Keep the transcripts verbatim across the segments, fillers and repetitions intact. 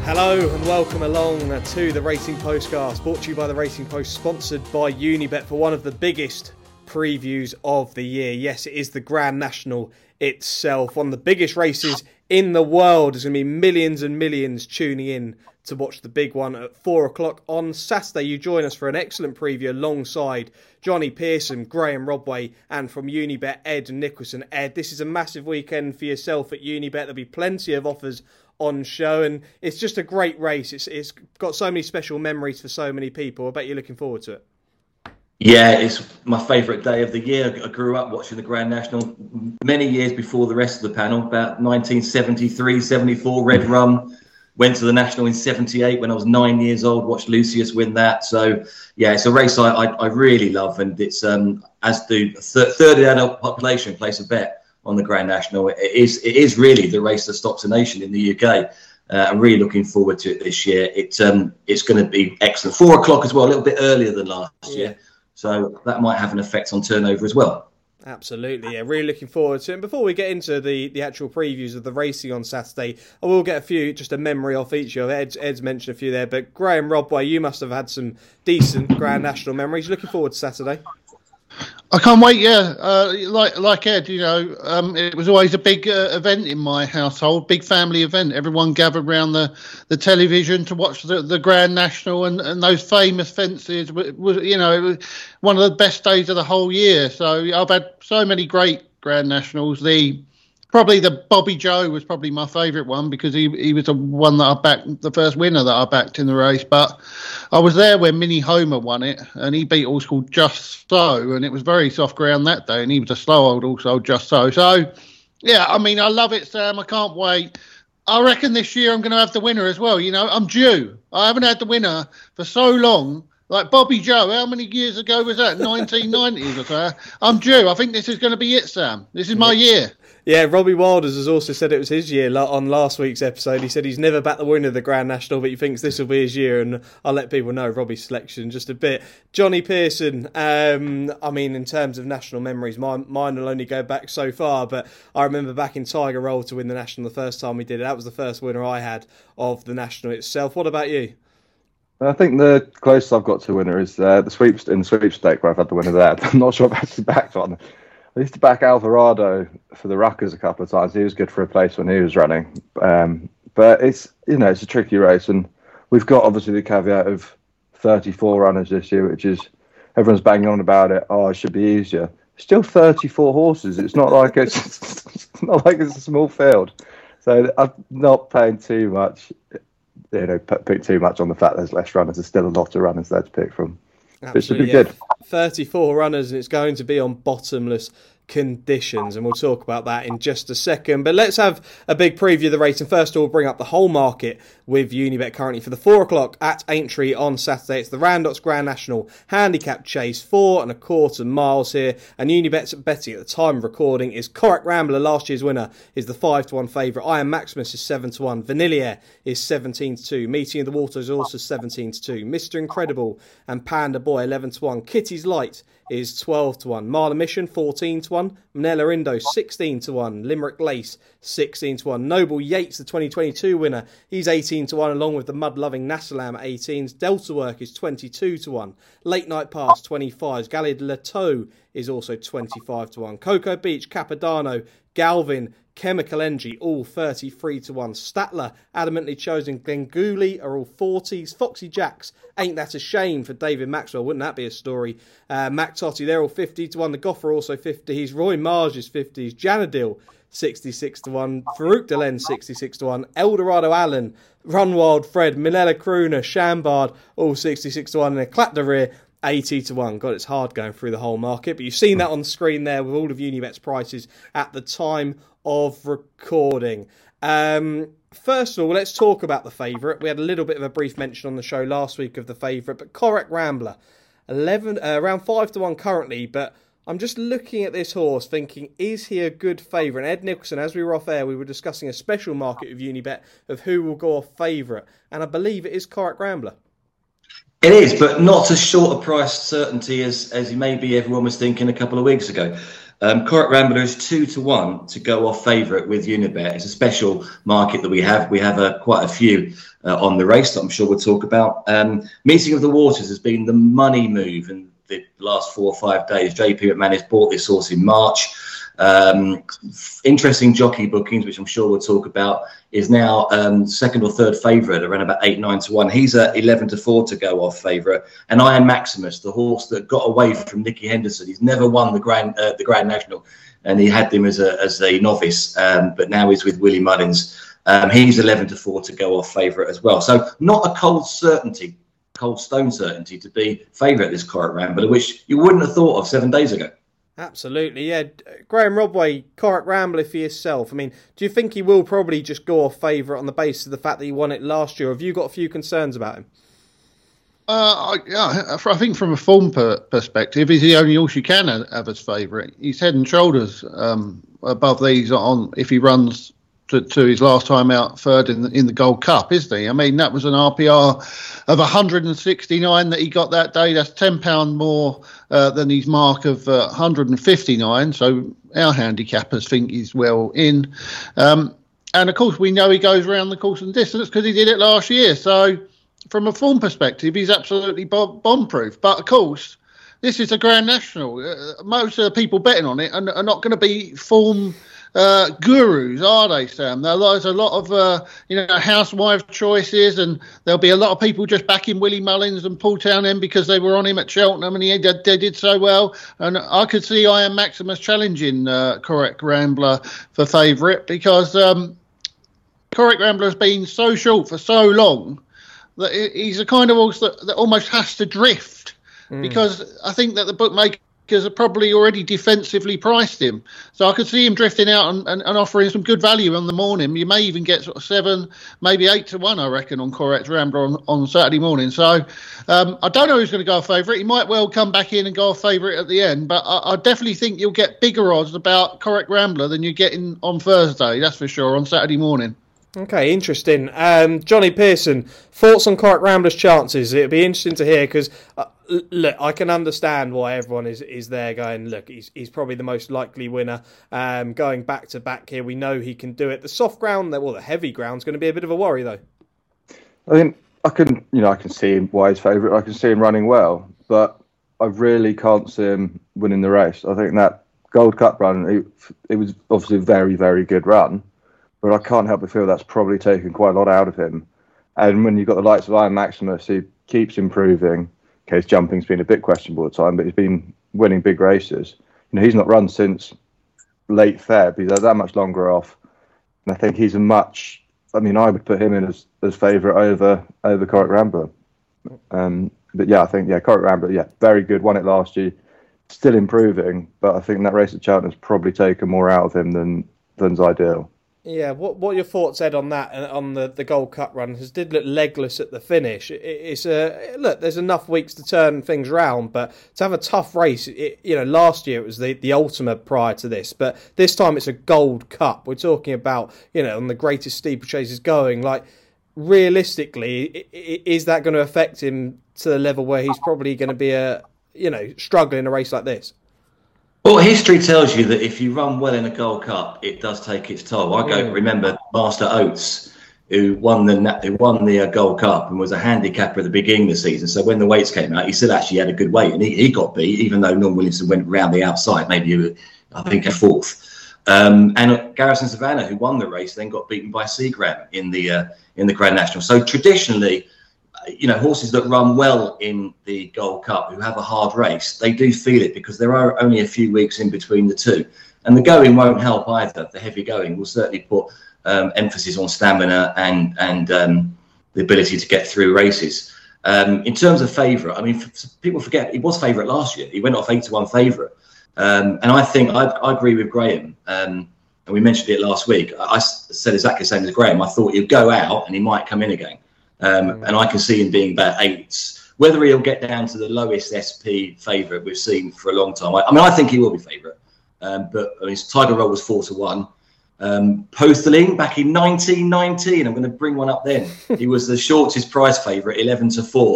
Hello and welcome along to the Racing Postcast, brought to you by the Racing Post, sponsored by Unibet for one of the biggest previews of the year. Yes, it is the Grand National itself, one of the biggest races in the world. There's going to be millions and millions tuning in to watch the big one at four o'clock on Saturday. You join us for an excellent preview alongside Johnny Pearson, Graham Rodway, and from Unibet, Ed Nicholson. Ed, this is a massive weekend for yourself at Unibet. There'll be plenty of offers on show, and it's just a great race. It's It's got so many special memories for so many people. I bet you're looking forward to it. Yeah, it's my favourite day of the year. I grew up watching the Grand National many years before the rest of the panel, about nineteen seventy-three, seventy-four, Red Rum. Went to the National in seventy-eight when I was nine years old, watched Lucius win that. So, yeah, it's a race I, I, I really love, and it's, um, as the th- third adult population place a bet on the Grand National. It is it is really the race that stops a nation in the U K. Uh, I'm really looking forward to it this year. It, um, it's going to be excellent. Four o'clock as well, a little bit earlier than last yeah. year. So that might have an effect on turnover as well. Absolutely, yeah. Really looking forward to it. And before we get into the, the actual previews of the racing on Saturday, I will get a few, just a memory off each of Ed's, Ed's mentioned a few there, but Graham Rodway, you must have had some decent Grand National memories. Looking forward to Saturday. I can't wait, yeah. Uh, like like Ed, you know, um, it was always a big uh, event in my household, big family event. Everyone gathered around the, the television to watch the, the Grand National, and, and those famous fences. Was, was, you know, it was one of the best days of the whole year. So I've had so many great Grand Nationals. The Probably the Bobby Joe was probably my favourite one, because he he was the one that I backed, the first winner that I backed in the race. But I was there when Mini Homer won it, and he beat Horse Called Just So, and it was very soft ground that day, and he was a slow old Horse Called Just So. So, yeah, I mean, I love it, Sam. I can't wait. I reckon this year I'm going to have the winner as well. You know, I'm due. I haven't had the winner for so long. Like Bobby Joe, how many years ago was that? nineteen nineties or so. I'm due. I think this is going to be it, Sam. This is my year. Yeah, Robbie Wilders has also said it was his year on last week's episode. He said he's never backed the winner of the Grand National, but he thinks this will be his year, and I'll let people know Robbie's selection just a bit. Johnny Pearson, um, I mean, in terms of national memories, mine, mine will only go back so far, but I remember back in Tiger Roll to win the National the first time we did it. That was the first winner I had of the National itself. What about you? I think the closest I've got to a winner is uh, the sweeps in the sweepstake, where I've had the winner there. I'm not sure I've actually backed one. I used to back Alvarado for the Ruckers a couple of times. He was good for a place when he was running. Um, but it's, you know, it's a tricky race, and we've got obviously the caveat of thirty-four runners this year, which is, everyone's banging on about it. Oh, it should be easier. Still thirty-four horses. It's not like it's, it's not like it's a small field. So I'm not paying too much. You know, pick too much on the fact there's less runners. There's still a lot of runners there to pick from. Absolutely, it should be yeah. good. thirty-four runners, and it's going to be on bottomless conditions, and we'll talk about that in just a second. But let's have a big preview of the race, and first of all, bring up the whole market with Unibet currently for the four o'clock at Aintree on Saturday. It's the Randox Grand National Handicap Chase, four and a quarter miles here, and Unibet's betting at the time of recording is Correct Rambler, last year's winner, is the five to one favourite. Iron Maximus is seven to one. Vanillier is seventeen to two. Meeting of the Waters is also seventeen to two. Mister Incredible and Panda Boy eleven to one. Kitty's Light is twelve to one. Marla Mission fourteen to one. Manila Indo sixteen to one. Limerick Lace sixteen to one. Noble Yates, the twenty twenty-two winner, he's eighteen to one, along with the mud-loving Nasalam at eighteen. Delta Work is twenty-two to one. Late Night Pass twenty-five. Galliard Lateau is also twenty-five to one. Cocoa Beach, Capodanno, Galvin, Chemical Energy, all thirty-three to one. Statler, Adamantly Chosen, Glengooley are all forties. Foxy Jacks, Ain't That a Shame for David Maxwell, wouldn't that be a story? Uh, Mac Totti, they're all fifty to one. The Goffer also fifties. Roy Marge is fifties. Janadil, sixty-six to one. Farouk Delen, sixty-six to one. Eldorado Allen, Run Wild Fred, Minella Crooner, Shambard, all sixty-six to one. And Eclat de Rire, eighty to one. God, it's hard going through the whole market, but you've seen that on the screen there with all of Unibet's prices at the time of recording. Um, first of all, let's talk about the favourite. We had a little bit of a brief mention on the show last week of the favourite, but Correct Rambler, eleven, uh, around five to one currently, but I'm just looking at this horse thinking, is he a good favourite? And Ed Nicholson, as we were off air, we were discussing a special market with Unibet of who will go off favourite, and I believe it is Correct Rambler. It is, but not as short a price certainty as, as maybe everyone was thinking a couple of weeks ago. Um, Correct Rambler is two to one to go off favourite with Unibet. It's a special market that we have. We have uh, quite a few uh, on the race that I'm sure we'll talk about. Um, Meeting of the Waters has been the money move in the last four or five days. J P McManus bought this horse in March. Um, interesting jockey bookings, which I'm sure we'll talk about, is now um, second or third favourite, around about eight, nine to one. He's at eleven to four to go off favourite. And Iron Maximus, the horse that got away from Nicky Henderson, he's never won the Grand uh, the Grand National, and he had him as a as a novice, um, but now he's with Willie Mullins. Um, he's eleven to four to go off favourite as well. So not a cold certainty, cold stone certainty to be favourite this Correct Rambler, which you wouldn't have thought of seven days ago. Absolutely, yeah. Graham Rodway, Correct Rambler for yourself. I mean, do you think he will probably just go off favourite on the basis of the fact that he won it last year? Or have you got a few concerns about him? Uh, yeah, I think from a form per perspective, he's the only horse you can have as favourite. He's head and shoulders um, above these on if he runs to, to his last time out third in the, in the Gold Cup, isn't he? I mean, that was an R P R of one hundred sixty-nine that he got that day. That's ten pounds more uh, than his mark of uh, one hundred fifty-nine. So our handicappers think he's well in. Um, and, of course, we know he goes around the course and distance because he did it last year. So from a form perspective, he's absolutely bomb- bomb-proof. But, of course, this is a Grand National. Uh, most of the people betting on it are, are not going to be form uh, gurus, are they, Sam? There's a lot of, uh, you know, housewife choices, and there'll be a lot of people just backing Willie Mullins and Paul Townend because they were on him at Cheltenham and he did, they did so well. And I could see Iron Maximus challenging uh, Correct Rambler for favourite because um, Correct Rambler has been so short for so long that he's a kind of horse that, that almost has to drift mm. because I think that the bookmakers have probably already defensively priced him. So I could see him drifting out and, and, and offering some good value on the morning. You may even get sort of seven, maybe eight to one, I reckon, on Correct Rambler on, on Saturday morning. So um, I don't know who's going to go off favourite. He might well come back in and go off favourite at the end, but I, I definitely think you'll get bigger odds about Correct Rambler than you're getting on Thursday, that's for sure, on Saturday morning. Okay, interesting. Um, Johnny Pearson, thoughts on Correct Rambler's chances? It'd be interesting to hear because, uh, look, I can understand why everyone is, is there going, look, he's he's probably the most likely winner. Um, going back to back here, we know he can do it. The soft ground, well, the heavy ground's going to be a bit of a worry, though. I mean, I can, you know, I can see him why he's favourite. I can see him running well, but I really can't see him winning the race. I think that Gold Cup run, it, it was obviously a very, very good run. But I can't help but feel that's probably taken quite a lot out of him. And when you've got the likes of Iron Maximus, he keeps improving. Okay, his jumping's been a bit questionable at the time, but he's been winning big races. You know, he's not run since late Feb. He's that much longer off. And I think he's a much... I mean, I would put him in as, as favourite over over Correct Rambler. Um, but yeah, I think, yeah, Correct Rambler, yeah, very good. Won it last year. Still improving, but I think that race at Cheltenham's probably taken more out of him than than's ideal. Yeah, what what are your thoughts, Ed, on that, on the, the Gold Cup run? Because it did look legless at the finish. It, it's a look. There's enough weeks to turn things round, but to have a tough race, it, you know, last year it was the, the ultimate prior to this, but this time it's a Gold Cup. We're talking about, you know, on the greatest steeplechases going. Like, realistically, is that going to affect him to the level where he's probably going to be a, you know, struggling in a race like this? Well, history tells you that if you run well in a Gold Cup, it does take its toll. I go Mm. remember Master Oates, who won the who won the uh, Gold Cup and was a handicapper at the beginning of the season. So when the weights came out, he still actually had a good weight, and he, he got beat, even though Norm Williamson went round the outside, maybe I think a fourth. Um, and Garrison Savannah, who won the race, then got beaten by Seagram in the uh, in the Grand National. So traditionally, you know, horses that run well in the Gold Cup, who have a hard race, they do feel it because there are only a few weeks in between the two. And the going won't help either. The heavy going will certainly put um, emphasis on stamina and and um, the ability to get through races. Um, in terms of favourite, I mean, f- people forget he was favourite last year. He went off eight to one favourite. Um, and I think I, I agree with Graham. Um, and we mentioned it last week. I, I said exactly the same as Graham. I thought he'd go out and he might come in again. Um, and I can see him being about eights. Whether he'll get down to the lowest S P favourite we've seen for a long time. I, I mean, I think he will be favourite. Um, but I mean, Tiger Roll was four to one. Um, Posteling back in nineteen nineteen. I'm going to bring one up then. He was the shortest price favourite, eleven to four,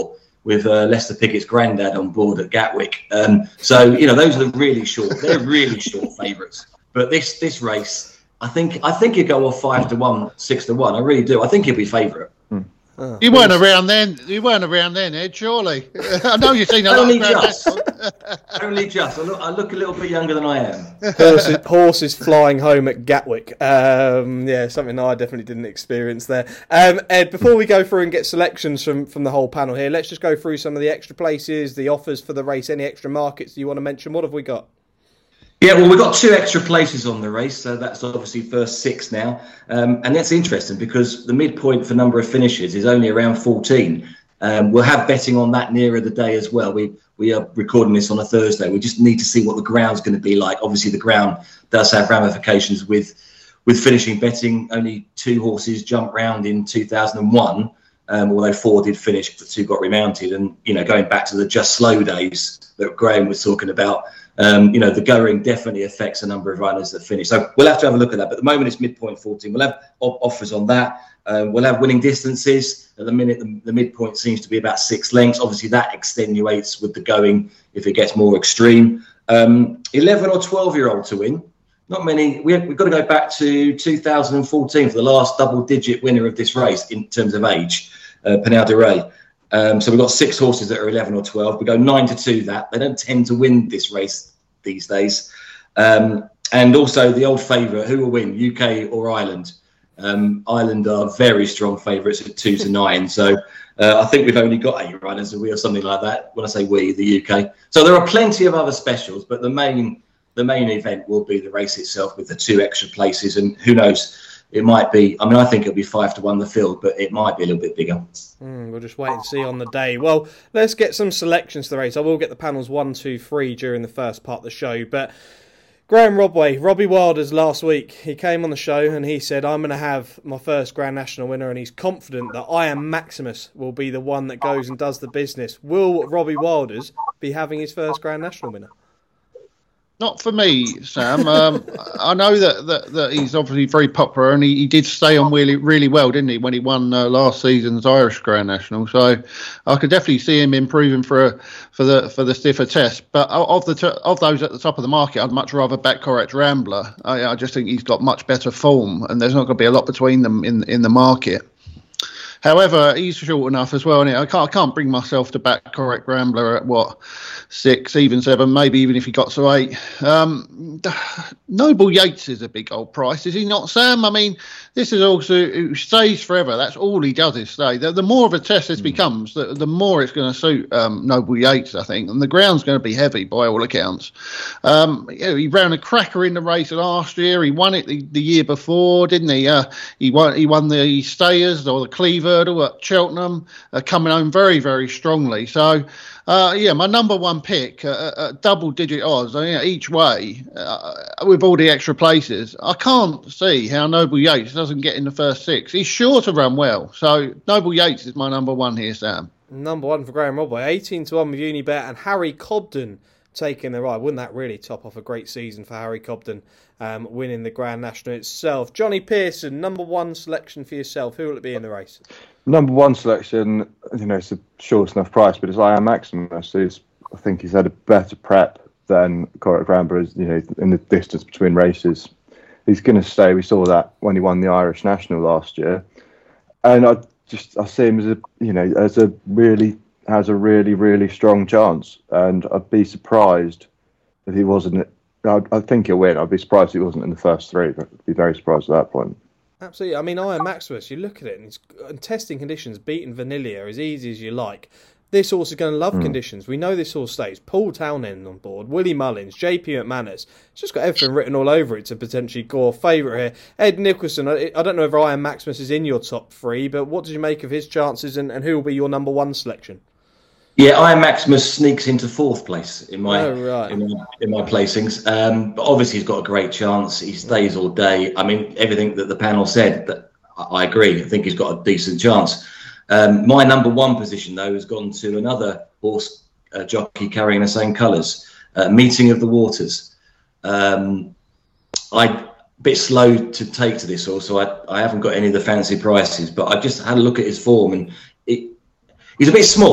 with uh, Lester Pickett's granddad on board at Gatwick. Um, so you know, those are the really short. They're really short favourites. But this this race, I think I think you go off five to one, six to one. I really do. I think he'll be favourite. Oh, you weren't around then. You weren't around then, Ed. Surely. I know you've seen a lot Only of just. Only just. I look, I look a little bit younger than I am. Horses, horses flying home at Gatwick. Um, yeah, something I definitely didn't experience there. Um, Ed, before we go through and get selections from, from the whole panel here, let's just go through some of the extra places, the offers for the race, any extra markets you want to mention. What have we got? Yeah, well, we've got two extra places on the race, so that's obviously first six now. Um, and that's interesting because the midpoint for number of finishes is only around fourteen. Um, we'll have betting on that nearer the day as well. We we are recording this on a Thursday. We just need to see what the ground's going to be like. Obviously, the ground does have ramifications with with finishing betting. Only two horses jumped round in two thousand one, um, although four did finish, but two got remounted. And, you know, going back to the just slow days that Graham was talking about, Um, you know, the going definitely affects the number of runners that finish. So we'll have to have a look at that. But at the moment, it's midpoint fourteen. We'll have op- offers on that. Um, we'll have winning distances. At the minute, the, the midpoint seems to be about six lengths. Obviously, that extenuates with the going if it gets more extreme. Um, eleven or twelve-year-old to win. Not many. We have, we've got to go back to two thousand fourteen for the last double-digit winner of this race in terms of age, uh, Penal de Rey. Um, so we've got six horses that are eleven or twelve. We go nine to two that. They don't tend to win this race these days. Um, and also the old favourite, who will win, U K or Ireland? Um, Ireland are very strong favourites at two to nine. So uh, I think we've only got eight runners, a we or something like that. When I say we, the U K. So there are plenty of other specials, but the main the main event will be the race itself with the two extra places. And who knows? It might be, I mean, I think it'll be five to one the field, but it might be a little bit bigger. Mm, we'll just wait and see on the day. Well, let's get some selections to the race. I will get the panels one, two, three during the first part of the show. But Graham Rodway, Robbie Wilder's last week, he came on the show and he said, I'm going to have my first Grand National winner, and he's confident that I Am Maximus will be the one that goes and does the business. Will Robbie Wilder's be having his first Grand National winner? Not for me, Sam. Um, I know that, that, that he's obviously very popular, and he, he did stay on really really well, didn't he, when he won uh, last season's Irish Grand National? So I could definitely see him improving for a, for the for the stiffer test. But of the t- of those at the top of the market, I'd much rather back Correct Rambler. I, I just think he's got much better form, and there's not going to be a lot between them in in the market. However, he's short enough as well, and I can't, I can't bring myself to back Correct Rambler at what, six, even seven, maybe even if he got to eight. Um, Noble Yates is a big old price, is he not, Sam? I mean, this is also, it stays forever. That's all he does is stay. The, the more of a test this mm. becomes, the, the more it's going to suit um, Noble Yates, I think. And the ground's going to be heavy by all accounts. Um, you know, he ran a cracker in the race last year. He won it the, the year before, didn't he? Uh, he won. He won the Stayers or the Cleaver at Cheltenham, uh, coming home very, very strongly. So, uh, yeah, my number one pick, uh, uh, double-digit odds, uh, you know, each way, uh, with all the extra places. I can't see how Noble Yates doesn't get in the first six. He's sure to run well. So, Noble Yates is my number one here, Sam. Number one for Graham Rodway, eighteen to one with Unibet, and Harry Cobden taking the ride. Wouldn't that really top off a great season for Harry Cobden, um, winning the Grand National itself? Johnny Pearson, number one selection for yourself. Who will it be in the race? Number one selection, you know, it's a short enough price, but it's I Am Maximus. Who's, I think he's had a better prep than Correct Rambler, you know, in the distance between races. He's going to stay. We saw that when he won the Irish National last year. And I just, I see him as a, you know, as a really, has a really, really strong chance. And I'd be surprised if he wasn't, I, I think he'll win. I'd be surprised if he wasn't in the first three, but I'd be very surprised at that point. Absolutely. I mean, I Am Maximus, you look at it, and it's, in testing conditions, beating Vanilla as easy as you like. This horse is going to love mm. conditions. We know this horse stays. Paul Townend on board, Willie Mullins, J P McManus. It's just got everything written all over it to potentially go favourite here. Ed Nicholson, I, I don't know if I Am Maximus is in your top three, but what did you make of his chances, and, and who will be your number one selection? Yeah, I Am Maximus sneaks into fourth place in my oh, right. in my, in my placings. Um, but obviously, he's got a great chance. He stays all day. I mean, everything that the panel said, that I agree. I think he's got a decent chance. Um, my number one position, though, has gone to another horse uh, jockey carrying the same colours. Uh, Meeting of the Waters. Um, I'm a bit slow to take to this horse, so I, I haven't got any of the fancy prices. But I just had a look at his form, and it, he's a bit small.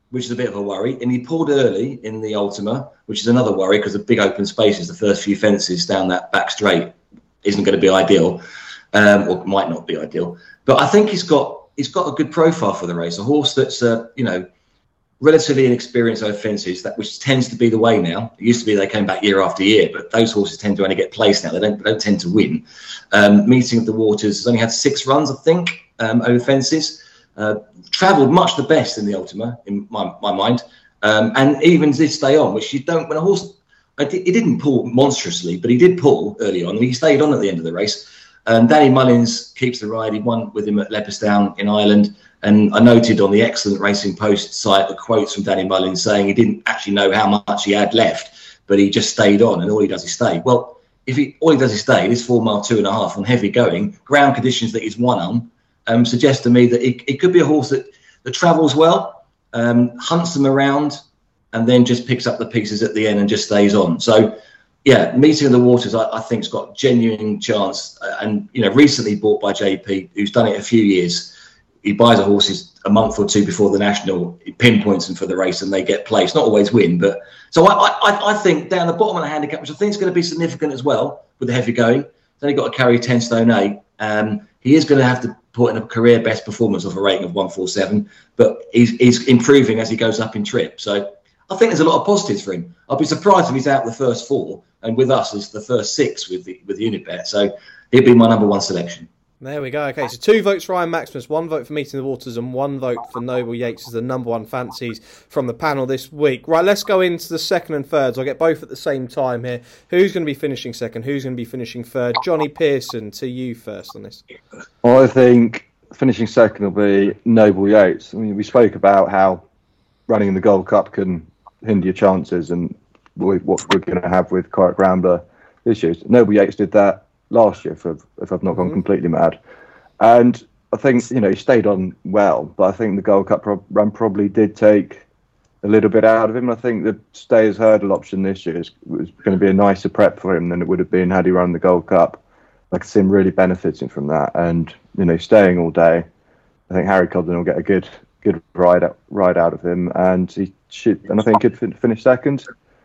which is a bit of a worry. And he pulled early in the Ultima, which is another worry because the big open spaces, the first few fences down that back straight, isn't going to be ideal, um, or might not be ideal. But I think he's got he's got a good profile for the race. A horse that's uh, you know relatively inexperienced over fences, that which tends to be the way now. It used to be they came back year after year, but those horses tend to only get placed now. They don't they don't tend to win. Um, Meeting of the Waters has only had six runs, I think, um, over fences. Uh, travelled much the best in the Ultima, in my, my mind, um, and even did stay on, which you don't when a horse. He didn't pull monstrously, but he did pull early on, and he stayed on at the end of the race. Um, Danny Mullins keeps the ride. He won with him at Leopardstown in Ireland, and I noted on the excellent Racing Post site the quotes from Danny Mullins saying he didn't actually know how much he had left, but he just stayed on, and all he does is stay. Well, if he all he does is stay, this four mile two and a half on heavy going ground conditions that he's won on. Um, suggests to me that it, it could be a horse that, that travels well, um, hunts them around, and then just picks up the pieces at the end and just stays on. So, yeah, Meeting of the Waters, I, I think, has got genuine chance. Uh, and, you know, recently bought by J P, who's done it a few years. He buys a horse a month or two before the National, he pinpoints them for the race, and they get placed. Not always win, but... So I, I, I think down the bottom of the handicap, which I think is going to be significant as well with the heavy going, he's only got to carry ten stone eight. Um, he is going to have to put in a career best performance of a rating of one forty-seven, but he's, he's improving as he goes up in trip. So I think there's a lot of positives for him. I'll be surprised if he's out the first four, and with us is the first six with the, with Unibet. So he'll be my number one selection. There we go. Okay, so two votes for Ian Maximus, one vote for Meeting the Waters, and one vote for Noble Yates as the number one fancies from the panel this week. Right, let's go into the second and thirds. I'll get both at the same time here. Who's going to be finishing second? Who's going to be finishing third? Johnny Pearson, to you first on this. Well, I think finishing second will be Noble Yates. I mean, we spoke about how running in the Gold Cup can hinder your chances, and what we're going to have with Corach Rambler this year. Noble Yates did that last year, if I've, if I've not gone mm-hmm. completely mad. And I think, you know, he stayed on well, but I think the Gold Cup pro- run probably did take a little bit out of him. I think the Stayers Hurdle option this year is, was going to be a nicer prep for him than it would have been had he run the Gold Cup. I could see him really benefiting from that, and, you know, staying all day. I think Harry Cobden will get a good good ride out, ride out of him, and he should, and I think he could fin- finish second.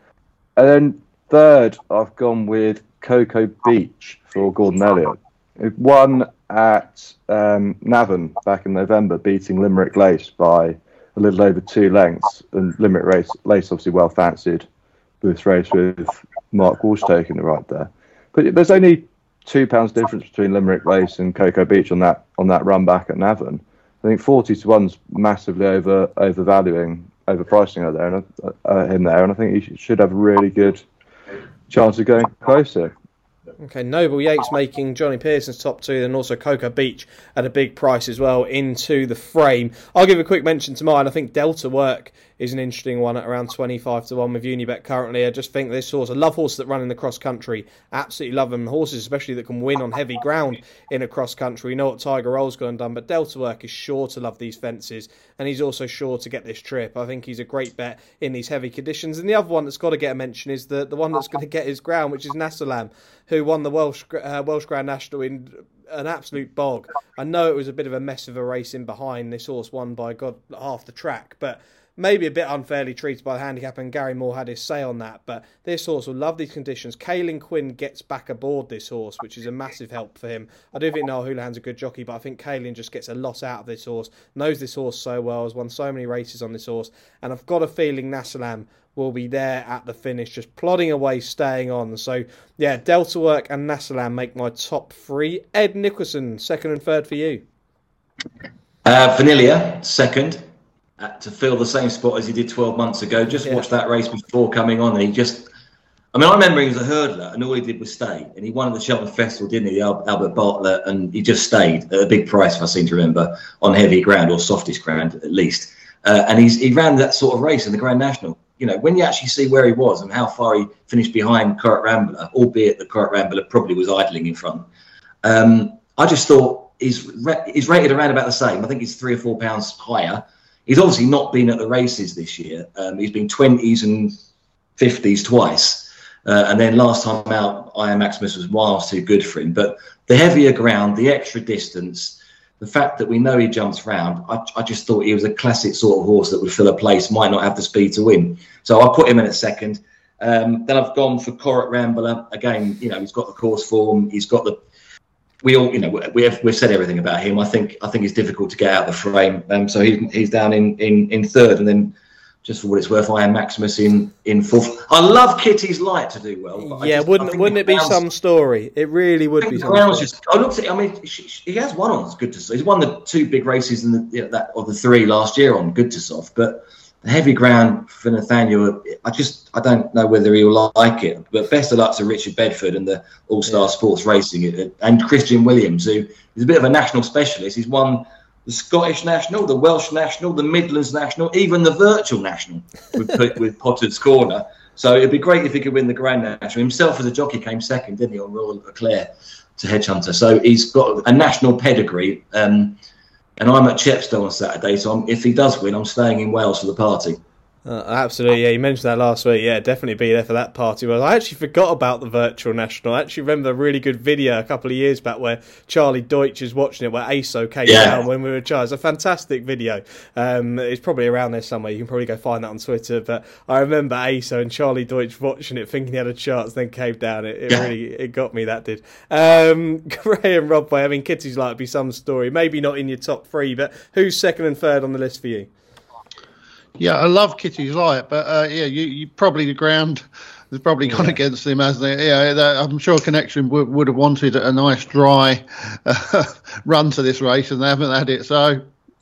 And then third, I've gone with Cocoa Beach for Gordon Elliott. It won at um, Navan back in November, beating Limerick Lace by a little over two lengths. And Limerick Race, Lace obviously well fancied Booth's race with Mark Walsh taking the ride there. But there's only two pounds difference between Limerick Lace and Cocoa Beach on that on that run back at Navan. I think forty to one's massively over overvaluing, overpricing her there, and uh, him there, and I think he should have a really good chance of going closer. Okay, Noble Yates making Johnny Pearson's top two, and also Cocoa Beach at a big price as well into the frame. I'll give a quick mention to mine. I think Delta Work is an interesting one at around twenty-five to one with Unibet currently. I just think this horse, I love horses that run in the cross country. Absolutely love them. Horses especially that can win on heavy ground in a cross country. We know what Tiger Roll's gone and done, but Delta Work is sure to love these fences, and he's also sure to get this trip. I think he's a great bet in these heavy conditions. And the other one that's got to get a mention is the, the one that's going to get his ground, which is Nassalam, who won the Welsh uh, Welsh Grand National in an absolute bog. I know it was a bit of a mess of a race in behind. This horse won by God half the track, but maybe a bit unfairly treated by the handicap, and Gary Moore had his say on that. But this horse will love these conditions. Caelan Quinn gets back aboard this horse, which is a massive help for him. I do think Noel Houlihan's a good jockey, but I think Caelan just gets a lot out of this horse, knows this horse so well, has won so many races on this horse, and I've got a feeling Nassalam will be there at the finish, just plodding away, staying on. So, yeah, Delta Work and Nassalam make my top three. Ed Nicholson, second and third for you. Uh, Vanilla, second. Uh, to fill the same spot as he did twelve months ago. Just yeah. watched that race before coming on, and he just, I mean, I remember he was a hurdler, and all he did was stay. And he won at the Cheltenham Festival, didn't he, the Al- Albert Bartlett, and he just stayed at a big price, if I seem to remember, on heavy ground, or softest ground, at least. Uh, and he's he ran that sort of race in the Grand National. You know, when you actually see where he was and how far he finished behind Corach Rambler, albeit the Corach Rambler probably was idling in front, um, I just thought he's, re- he's rated around about the same. I think he's three or four pounds higher. He's obviously not been at the races this year. Um, he's been twenties and fifties twice. Uh, and then last time out, Iron Maximus was miles too good for him. But the heavier ground, the extra distance, the fact that we know he jumps round, I, I just thought he was a classic sort of horse that would fill a place, might not have the speed to win. So I put him in at second. Um, then I've gone for Corach Rambler. Again, you know, he's got the course form. He's got the... We all, you know, we have, we've said everything about him. I think I think it's difficult to get out of the frame. Um, so he's, he's down in, in, in third. And then, just for what it's worth, I am Maximus in, in fourth. I love Kitty's Light to do well. But yeah, just, wouldn't wouldn't it be Grounds, some story? It really would be some story. Just, I looked at I mean, she, she, he has won on Good to Soft. He's won the two big races in the, you know, that of the three last year on Good to Soft. But the heavy ground for Nathaniel, I just I don't know whether he'll like it. But best of luck to Richard Bedford and the All Star yeah. Sports Racing and Christian Williams, who is a bit of a national specialist. He's won the Scottish National, the Welsh National, the Midlands National, even the Virtual National with, with Potter's Corner. So it'd be great if he could win the Grand National. Himself as a jockey came second, didn't he, on Royal Eclair to Hedgehunter. So he's got a national pedigree. Um, and I'm at Chepstow on Saturday, so I'm, if he does win, I'm staying in Wales for the party. Uh, absolutely, yeah. You mentioned that last week. Yeah, definitely be there for that party. Well, I actually forgot about the Virtual National. I actually remember a really good video a couple of years back where Charlie Deutsch is watching it, where A S O came yeah. down when we were child. It's a fantastic video. Um, it's probably around there somewhere. You can probably go find that on Twitter. But I remember A S O and Charlie Deutsch watching it, thinking he had a chance, then came down. It, it yeah. really it got me. That did. Um, Graham Rodway. I mean, Kitty's Light would be some story. Maybe not in your top three, but who's second and third on the list for you? Yeah, I love Kitty's Light, but uh, yeah, you, you probably the ground has probably gone yeah. against him, hasn't it? Yeah, that, I'm sure Connection would, would have wanted a nice dry uh, run to this race, and they haven't had it. So,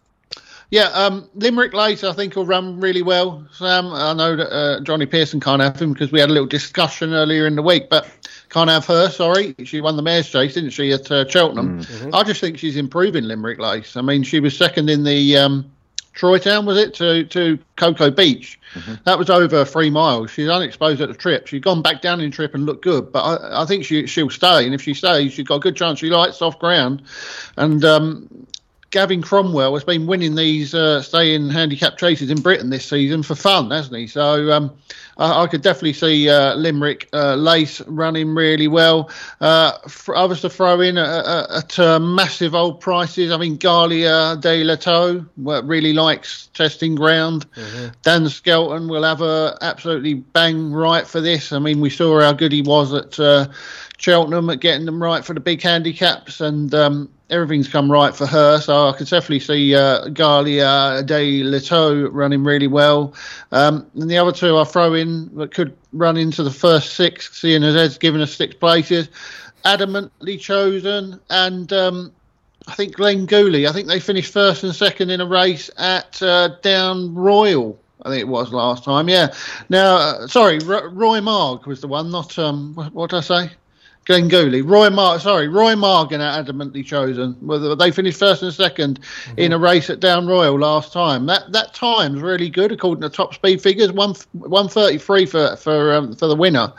yeah, um, Limerick Lace, I think, will run really well. Sam, I know that uh, Johnny Pearson can't have him because we had a little discussion earlier in the week, but can't have her. Sorry, she won the Mares' Chase, didn't she, at uh, Cheltenham? Mm-hmm. I just think she's improving, Limerick Lace. I mean, she was second in the. Um, Troy Town, was it, to, to Cocoa Beach. Mm-hmm. That was over three miles. She's unexposed at the trip. She's gone back down in trip and looked good, but I, I think she, she'll stay. And if she stays, she's got a good chance. She likes soft ground. And um, Gavin Cromwell has been winning these uh, stay-in handicap chases in Britain this season for fun, hasn't he? So um, I, I could definitely see uh, Limerick uh, Lace running really well. Uh, for others to throw in at, at uh, massive old prices. I mean, Galia de Lato really likes testing ground. Mm-hmm. Dan Skelton will have a absolutely bang right for this. I mean, we saw how good he was at uh, Cheltenham at getting them right for the big handicaps, and um, everything's come right for her. So I could definitely see uh, Galia de Lato running really well. Um, and the other two I throw in that could run into the first six, seeing as Ed's given us six places. Adamantly Chosen and um, I think Glenn Gooley. I think they finished first and second in a race at uh, Down Royal. I think it was last time. Yeah. Now, uh, sorry, R- Roy Marg was the one, not um, what, what did I say? Glenn Gooley, Roy Mar, sorry, Roy Margan at Adamantly Chosen. Well, they finished first and second mm-hmm. in a race at Down Royal last time. That that time's really good according to top speed figures. One one thirty three for for um, for the winner.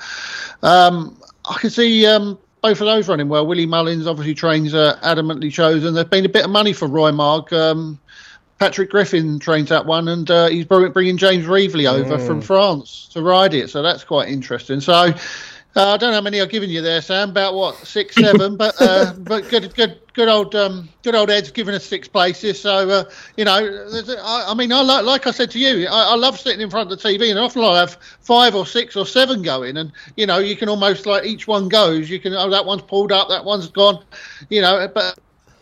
Um, I can see um, both of those running well. Willie Mullins obviously trains uh, Adamantly Chosen. There's been a bit of money for Roy Marg. Um, Patrick Griffin trains that one, and uh, he's bringing James Reevely over mm. from France to ride it. So that's quite interesting. So. Uh, I don't know how many I've given you there, Sam. About what, six, seven? but uh, but good, good, good old, um, good old Ed's given us six places. So uh, you know, I, I mean, I like, like I said to you, I, I love sitting in front of the T V, and often I have five or six or seven going, and you know, you can almost like each one goes. You can, oh, that one's pulled up, that one's gone, you know, but.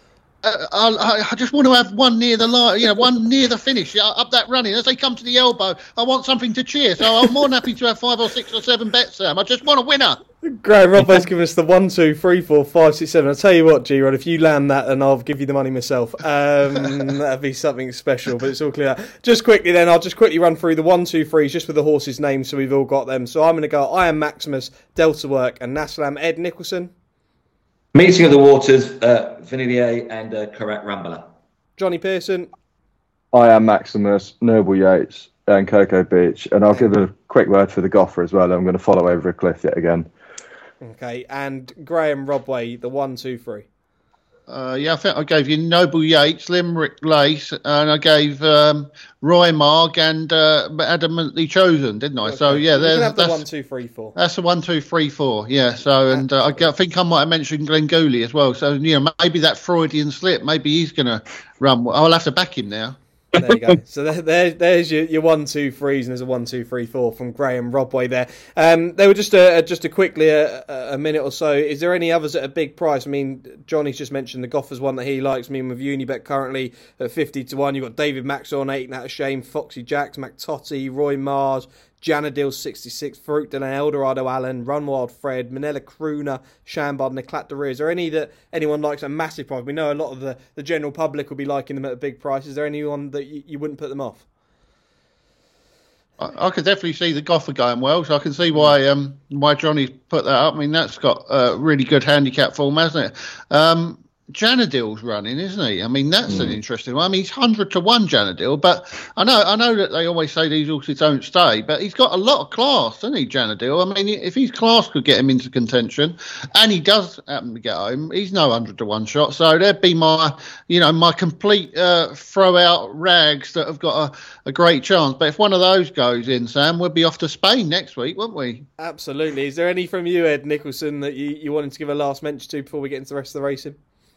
Uh, I, I just want to have one near the line, you know, one near the finish, uh, up that running. As they come to the elbow, I want something to cheer. So I'm more than happy to have five or six or seven bets, Sam. I just want a winner. Great, Robbo's given us the one, two, three, four, five, six, seven. I'll tell you what, G-Rod, if you land that, then I'll give you the money myself. Um, that'd be something special, but it's all clear. Just quickly then, I'll just quickly run through the one, two, threes, just with the horses' names, so we've all got them. So I'm going to go I Am Maximus, Delta Work, and Nassalam. Ed Nicholson. Meeting of the Waters, uh, Vanillier and uh, Corach Rambler. Johnny Pearson. I Am Maximus, Noble Yates and Cocoa Beach. And I'll give a quick word for the Goffer as well. I'm going to follow over a cliff yet again. Okay, and Graham Rodway, the one, two, three. Uh, yeah, I think I gave you Noble Yates, Limerick Lace, and I gave um, Roy Marg and uh, Adamantly Chosen, didn't I? Okay. So yeah, you can have the that's one, two, three, four. That's the one, two, three, four. Yeah. So and uh, I, I think I might have mentioned Glenn Gooley as well. So you know, maybe that Freudian slip. Maybe he's going to run. I'll have to back him now. There you go. So there, there, there's your, your one, two, threes, and there's a one, two, three, four from Graham Rodway there. Um, they were just a just a quickly a, a minute or so. Is there any others at a big price? I mean, Johnny's just mentioned the Goffers one that he likes. I mean, with Unibet currently at fifty to one, you've got David Maxwell on eight, and out of shame, Foxy Jacks, McTotty, Roy Mars, Janadil sixty-six, Farouk Delan, Eldorado Allen, Run Wild Fred, Manila Crooner, Shambard, and Eclat de Rire. Is there any that anyone likes at a massive price? We know a lot of the, the general public will be liking them at a big price. Is there anyone that you, you wouldn't put them off? I, I could definitely see the Goffer going well, so I can see why um why Johnny's put that up. I mean, that's got a really good handicap form, hasn't it? Um, Janadil's running, isn't he? I mean, that's mm. an interesting one. I mean, he's hundred to one, Janadil, but I know, I know that they always say these horses don't stay, but he's got a lot of class, doesn't he, Janadil? I mean, if his class could get him into contention, and he does happen to get home, he's no hundred to one shot. So there'd be my, you know, my complete uh, throw out rags that have got a, a great chance. But if one of those goes in, Sam, we'll be off to Spain next week, won't we? Absolutely. Is there any from you, Ed Nicholson, that you, you wanted to give a last mention to before we get into the rest of the racing?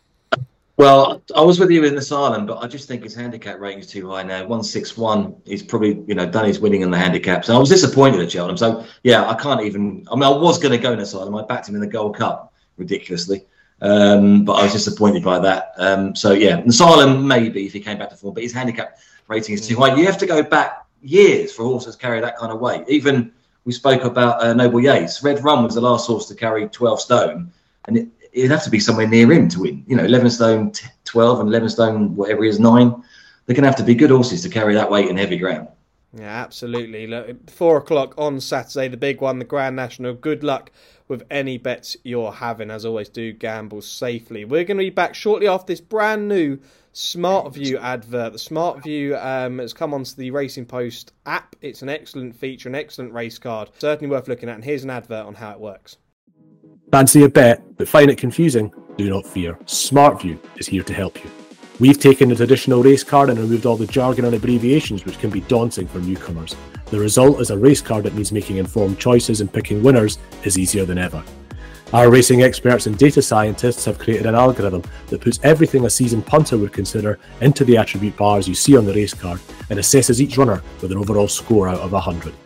Well, I was with you in this island, but I just think his handicap rating is too high now. one sixty-one, he's probably, you know, done his winning in the handicaps. And I was disappointed at Cheltenham. So, yeah, I can't even... I mean, I was going to go in this island. I backed him in the Gold Cup, ridiculously. Um, but I was disappointed by that. Um, so, yeah, Asylum, maybe, if he came back to form. But his handicap rating is too high. You have to go back years for horses to carry that kind of weight. Even, we spoke about uh, Noble Yates. Red Run was the last horse to carry twelve stone. And it... it'd have to be somewhere near him to win. You know, eleven stone twelve and eleven stone whatever he is nine. They're going to have to be good horses to carry that weight in heavy ground. Yeah, absolutely. Look, four o'clock on Saturday, the big one, the Grand National. Good luck with any bets you're having. As always, do gamble safely. We're going to be back shortly after this brand new SmartView advert. The SmartView um, has come onto the Racing Post app. It's an excellent feature, an excellent race card. Certainly worth looking at. And here's an advert on how it works. Fancy a bet, but find it confusing? Do not fear. SmartView is here to help you. We've taken the traditional race card and removed all the jargon and abbreviations which can be daunting for newcomers. The result is a race card that means making informed choices and picking winners is easier than ever. Our racing experts and data scientists have created an algorithm that puts everything a seasoned punter would consider into the attribute bars you see on the race card and assesses each runner with an overall score out of one hundred.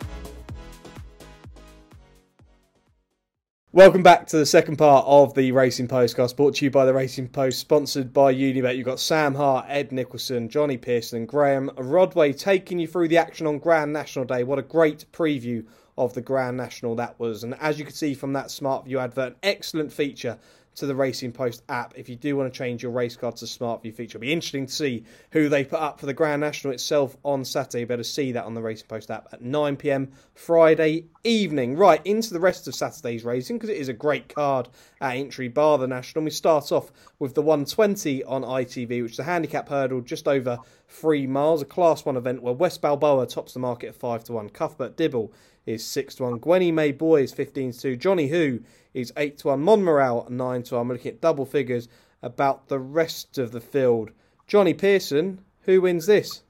Welcome back to the second part of the Racing Postcast, brought to you by the Racing Post, sponsored by Unibet. You've got Sam Hart, Ed Nicholson, Johnny Pearson and Graham Rodway taking you through the action on Grand National Day. What a great preview of the Grand National that was. And as you can see from that SmartView advert, an excellent feature to the Racing Post app if you do want to change your race card to SmartView feature. It'll be interesting to see who they put up for the Grand National itself on Saturday. You better see that on the Racing Post app at nine p.m. Friday evening. Right, into the rest of Saturday's racing, because it is a great card at Aintree bar the National. We start off with the one twenty on I T V, which is a handicap hurdle just over three miles, a Class one event where West Balboa tops the market at five to one. Cuthbert Dibble is six to one. Gwenny May Boy is fifteen to two. Johnny Who is eight to one. Monmoral nine to one. I'm looking at double figures about the rest of the field. Johnny Pearson, who wins this?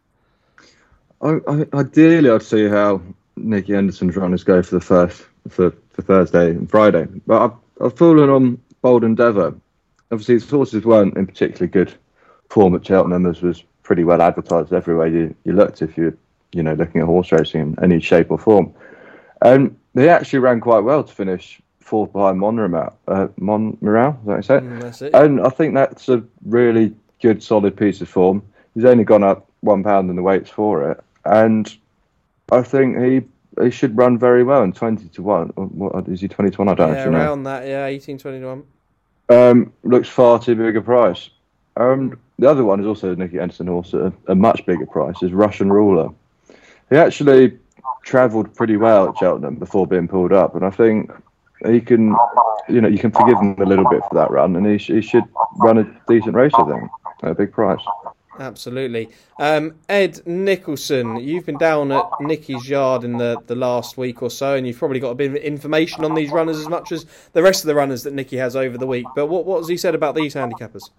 I, I, ideally, I'd see how Nicky Henderson's runners go for the first for, for Thursday and Friday. But I've, I've fallen on Bold Endeavour. Obviously, his horses weren't in particularly good form at Cheltenham, as was pretty well advertised everywhere you, you looked if you're you know, looking at horse racing in any shape or form. And they actually ran quite well to finish fourth behind Monmoral. Uh, Monmoral, is that what you said? Mm, that's it. And I think that's a really good, solid piece of form. He's only gone up one pound in the weights for it. And I think he he should run very well in twenty to one. What, is he twenty to one? I don't yeah, actually know. around that, yeah, eighteen, twenty to one. Um, looks far too big a price. Um, the other one is also a Nicky Henderson horse at a, a much bigger price, is Russian Ruler. He actually travelled pretty well at Cheltenham before being pulled up, and I think he can, you know, you can forgive him a little bit for that run, and he, sh- he should run a decent race, I think, at a big price. Absolutely. Um, Ed Nicholson, you've been down at Nicky's yard in the, the last week or so, and you've probably got a bit of information on these runners as much as the rest of the runners that Nicky has over the week. But what, what has he said about these handicappers?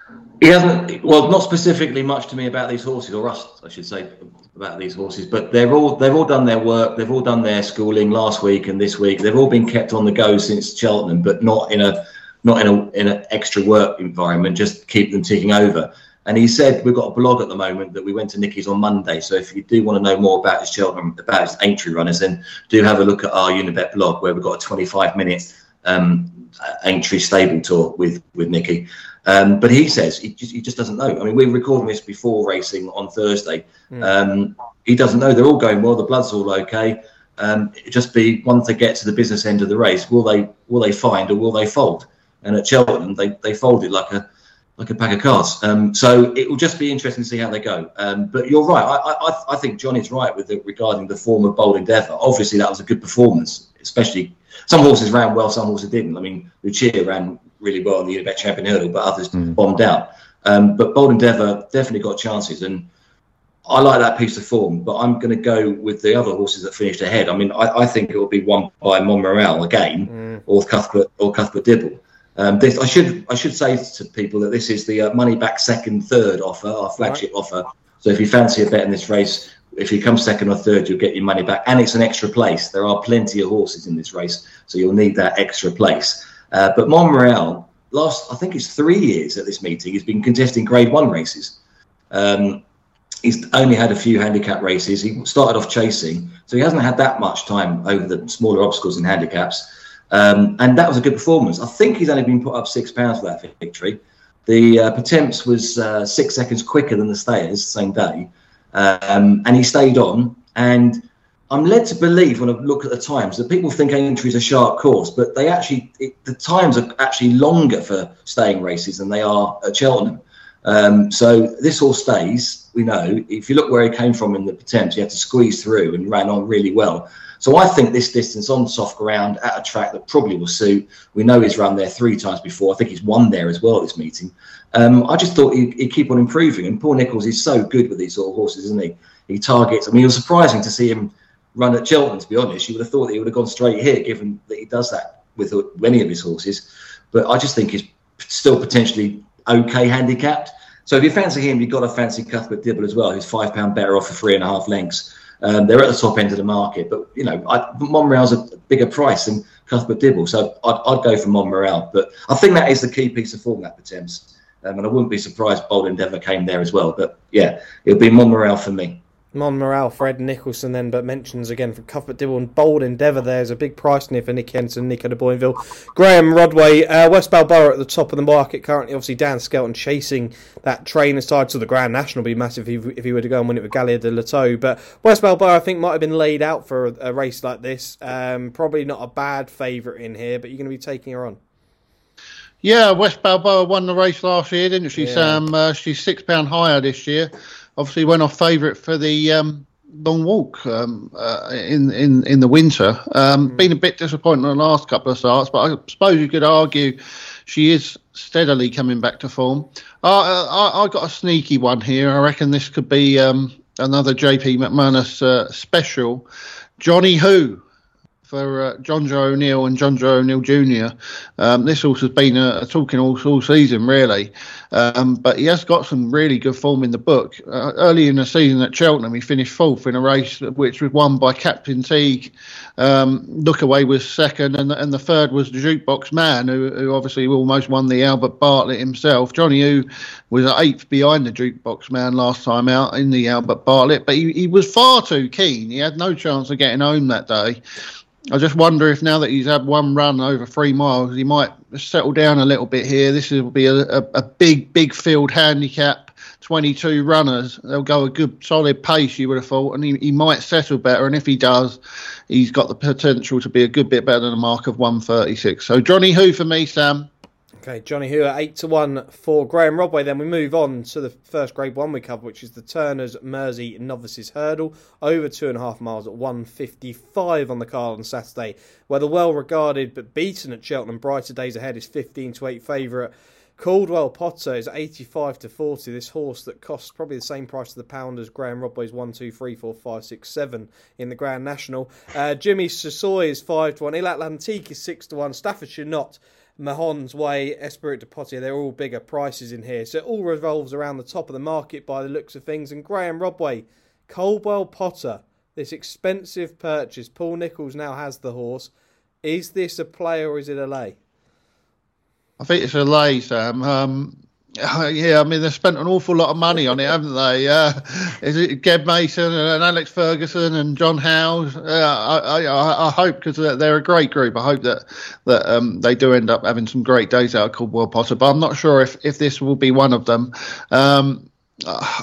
He hasn't, well, not specifically much to me about these horses, or us, I should say, about these horses. But they're all they've all done their work. They've all done their schooling last week and this week. They've all been kept on the go since Cheltenham, but not in a not in a in an extra work environment. Just keep them ticking over. And he said we've got a blog at the moment that we went to Nicky's on Monday. So if you do want to know more about his Cheltenham, about his entry runners, then do have a look at our Unibet blog, where we've got a twenty-five minute um, entry stable tour with with Nicky. Um, but he says he just, he just doesn't know. I mean, we're recording this before racing on Thursday. Mm. Um, he doesn't know. They're all going well. The blood's all okay. Um, it just be once they get to the business end of the race, will they will they find or will they fold? And at Cheltenham, they they folded like a like a pack of cards. Um, so it will just be interesting to see how they go. Um, but you're right. I, I I think Johnny's right with the, regarding the form of Bold Endeavour. Obviously, that was a good performance. Especially some horses ran well, some horses didn't. I mean, Lucia ran really well in the Unibet Champion Hurdle, but others mm. bombed out. Um, but Bold Endeavour definitely got chances, and I like that piece of form. But I'm going to go with the other horses that finished ahead. I mean, I, I think it will be won by Montmorel again, mm. or Cuthbert or Cuthbert Dibble. Um, this, I should I should say to people that this is the uh, money back second third offer, our flagship right. offer. So if you fancy a bet in this race, if you come second or third, you'll get your money back, and it's an extra place. There are plenty of horses in this race, so you'll need that extra place. Uh, but Montmorel, last I think it's three years at this meeting, he's been contesting Grade One races. Um, he's only had a few handicap races. He started off chasing, so he hasn't had that much time over the smaller obstacles and handicaps. Um, and that was a good performance. I think he's only been put up six pounds for that victory. The uh, Potemps was uh, six seconds quicker than the Stayers, same day, um, and he stayed on. And I'm led to believe, when I look at the times, that people think Aintree is a sharp course, but they actually it, the times are actually longer for staying races than they are at Cheltenham. Um, so this horse stays. We know if you look where he came from in the Potemps, he had to squeeze through and ran on really well. So I think this distance on soft ground at a track that probably will suit. We know he's run there three times before. I think he's won there as well at this meeting. Um, I just thought he'd, he'd keep on improving. And Paul Nicholls is so good with these sort of horses, isn't he? He targets. I mean, it was surprising to see him run at Cheltenham, to be honest. You would have thought that he would have gone straight here, given that he does that with many of his horses. But I just think he's still potentially okay handicapped. So if you fancy him, you've got to fancy Cuthbert Dibble as well, who's five pound better off for three and a half lengths. Um, they're at the top end of the market, but you know, I, Montmorel's a bigger price than Cuthbert Dibble, so I'd, I'd go for Montmorel. But I think that is the key piece of form, that Potemps, um, and I wouldn't be surprised Bold Endeavour came there as well. But yeah, it'll be Montmorel for me. Montmorel, Fred Nicholson then, but mentions again from Cuthbert Dibble and Bold Endeavour. There's a big price near for Nick Henson, Nico de Boinville, Graham Rodway, uh, West Balboa at the top of the market currently. Obviously, Dan Skelton chasing that trainer side, so the Grand National would be massive if he, if he were to go and win it with Gallia de Lateau. But West Balboa, I think, might have been laid out for a, a race like this. Um, probably not a bad favourite in here, but you're going to be taking her on. Yeah, West Balboa won the race last year, didn't she, yeah. Sam? Uh, she's six pound higher this year. Obviously, went off favourite for the um, long walk um, uh, in in in the winter. Um, mm. Been a bit disappointing in the last couple of starts, but I suppose you could argue she is steadily coming back to form. Uh, I I got a sneaky one here. I reckon this could be um, another J P McManus uh, special. Johnny Who for uh, John Joe O'Neill and John Joe O'Neill Junior Um, this horse has been a, a talking horse all season, really. Um, but he has got some really good form in the book. Uh, early in the season at Cheltenham, he finished fourth in a race which was won by Captain Teague. Um, Lookaway was second, and, and the third was the Jukebox Man, who, who obviously almost won the Albert Bartlett himself. Johnny Who was eighth behind the Jukebox Man last time out in the Albert Bartlett, but he, he was far too keen. He had no chance of getting home that day. I just wonder if now that he's had one run over three miles, he might settle down a little bit here. This will be a, a, a big, big field handicap, twenty-two runners. They'll go a good, solid pace, you would have thought, and he, he might settle better. And if he does, he's got the potential to be a good bit better than a mark of one thirty-six. So Johnny Who for me, Sam. Okay, Johnny Who at eight to one for Graham Rodway. Then we move on to the first Grade One we cover, which is the Turners Mersey Novices Hurdle, over two and a half miles at one fifty-five on the card on Saturday, where the well-regarded but beaten at Cheltenham Brighter Days Ahead is fifteen to eight favourite. Caldwell Potter is eighty-five to forty. This horse that costs probably the same price to the pound as Graham Rodway's one, two, three, four, five, six, seven in the Grand National. Uh, Jimmy Sassoy is five to one. Il Atlantique is six to one. Staffordshire Knot Mahon's Way, Esprit de Potier, they're all bigger prices in here. So it all revolves around the top of the market by the looks of things. And Graham Rodway, Coldwell Potter, this expensive purchase. Paul Nicholls now has the horse. Is this a play or is it a lay? I think it's a lay, Sam. Um, yeah, I mean, they've spent an awful lot of money on it, haven't they? Uh, is it Geb Mason and Alex Ferguson and John Howes? Uh, I, I, I hope, because they're, they're a great group, I hope that that um, they do end up having some great days out of Coldwell Potter, but I'm not sure if, if this will be one of them. Um, Uh,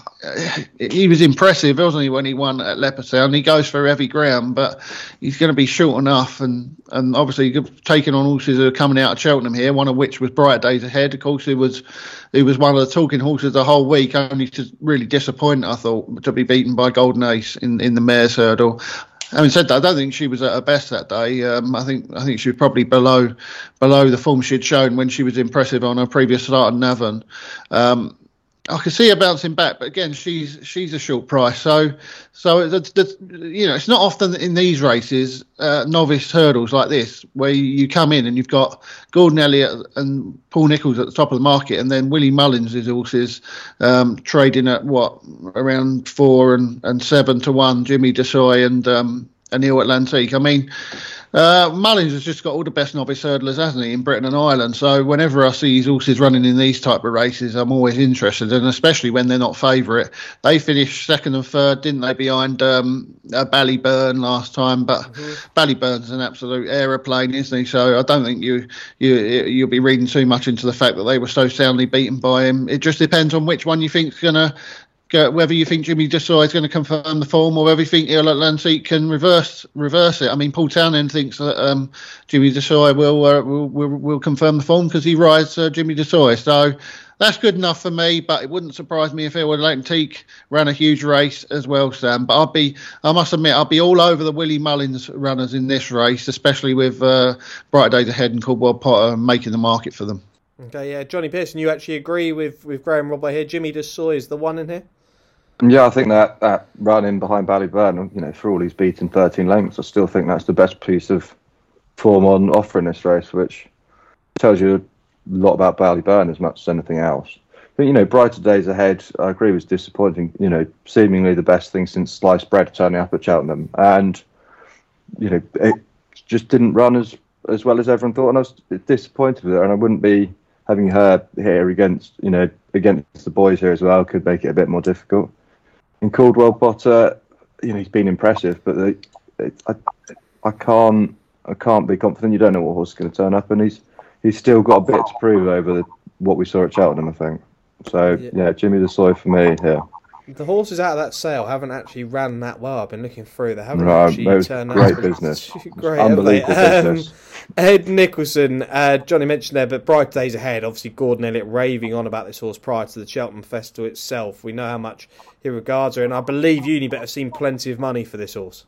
he was impressive, wasn't he, when he won at Leopardstown? He goes for heavy ground, but he's going to be short enough. And, and obviously, taking on horses who are coming out of Cheltenham here, one of which was Brighter Days Ahead. Of course, he was he was one of the talking horses the whole week, only to really disappoint, I thought, to be beaten by Golden Ace in, in the mare's hurdle. Having said that, I don't think she was at her best that day. Um, I think I think she was probably below below the form she'd shown when she was impressive on her previous start at Navan. Um, I can see her bouncing back, but again, she's she's a short price. So, so the, the, you know, it's not often in these races, uh, novice hurdles like this, where you come in and you've got Gordon Elliott and Paul Nicholls at the top of the market, and then Willie Mullins' horses um, trading at what around four and, and seven to one. Jimmy Desoy and um, Anil Atlantique. I mean. Uh, Mullins has just got all the best novice hurdlers, hasn't he, in Britain and Ireland. So whenever I see his horses running in these type of races, I'm always interested, and especially when they're not favourite. They finished second and third, didn't they, behind um, uh, Ballyburn last time? But mm-hmm. Ballyburn's an absolute aeroplane, isn't he? So I don't think you you you'll be reading too much into the fact that they were so soundly beaten by him. It just depends on which one you think's going to. Whether you think Jimmy Desoy is going to confirm the form, or whether you think Il Atlantique can reverse reverse it. I mean, Paul Townend thinks that um, Jimmy Desoy will, uh, will will will confirm the form because he rides uh, Jimmy Desoy. So that's good enough for me. But it wouldn't surprise me if Il Atlantique ran a huge race as well, Sam. But I'll be, I must admit, I'll be all over the Willie Mullins runners in this race, especially with uh, Brighter Days Ahead and Coldwell Potter making the market for them. Okay, yeah, Johnny Pearson, you actually agree with with Graham Rodway here? Jimmy Desoy is the one in here. Yeah, I think that, that run in behind Ballyburn, you know, for all he's beaten thirteen lengths, I still think that's the best piece of form on offer in this race, which tells you a lot about Ballyburn as much as anything else. But, you know, Brighter Days Ahead, I agree, was disappointing. You know, seemingly the best thing since sliced bread turning up at Cheltenham. And, you know, it just didn't run as, as well as everyone thought, and I was disappointed with it. And I wouldn't be having her here against, you know, against the boys here as well, could make it a bit more difficult. In Coldwell Potter, you know, he's been impressive, but the, it, I, I can't, I can't be confident. You don't know what horse is going to turn up, and he's he's still got a bit to prove over the, what we saw at Cheltenham, I think. So yeah, yeah Jimmy Desoy for me here. The horses out of that sale haven't actually ran that well. I've been looking through. They haven't no, actually turned out. Great business. Great, unbelievable um, business. Ed Nicholson, uh, Johnny mentioned there, but Brighter Days Ahead. Obviously, Gordon Elliott raving on about this horse prior to the Cheltenham Festival itself. We know how much he regards her, and I believe Unibet have seen plenty of money for this horse.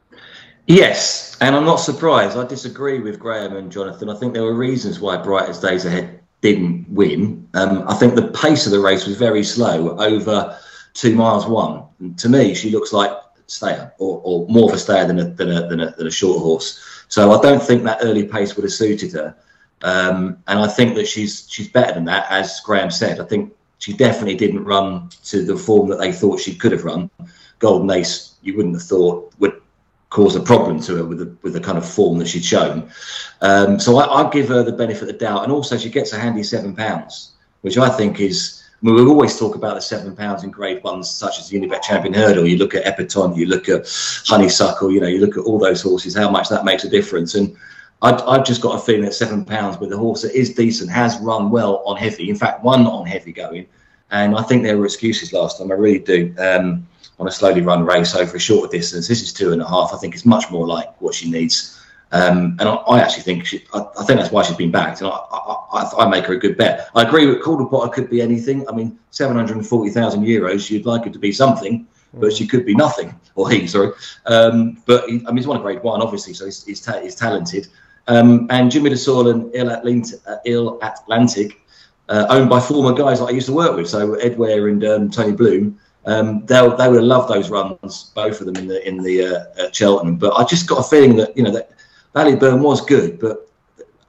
Yes, and I'm not surprised. I disagree with Graham and Jonathan. I think there were reasons why Brighter Days Ahead didn't win. Um, I think the pace of the race was very slow over two miles one. And to me, she looks like a stayer, or, or more of a stayer than a, than, a, than, a, than a short horse. So I don't think that early pace would have suited her. Um, and I think that she's she's better than that, as Graham said. I think she definitely didn't run to the form that they thought she could have run. Golden Ace, you wouldn't have thought would cause a problem to her with the with the kind of form that she'd shown. Um, so I, I'd give her the benefit of the doubt. And also she gets a handy seven pounds, which I think is, I mean, we always talk about the seven pounds in grade ones, such as the Unibet Champion Hurdle. You look at Epatone, you look at Honeysuckle, you know, you look at all those horses, how much that makes a difference. And I've, I've just got a feeling that seven pounds with a horse that is decent, has run well on heavy, in fact, won on heavy going. And I think there were excuses last time, I really do, um, on a slowly run race over a shorter distance. This is two and a half. I think it's much more like what she needs. Um, and I, I actually think she, I, I think that's why she's been backed, and I, I, I, I make her a good bet. I agree with Coldwell Potter could be anything. I mean, seven hundred forty thousand euros. You'd like it to be something, but she could be nothing, or he, sorry. Um, but he, I mean, he's won a grade one, obviously, so he's he's, ta- he's talented. Um, and Jimmy Desoy and Il Atlantic, uh, Il Atlantic uh, owned by former guys that I used to work with, so Ed Ware and um, Tony Bloom. Um, they they would have loved those runs, both of them in the in the uh, at Cheltenham. But I just got a feeling that, you know, that Ballyburn was good, but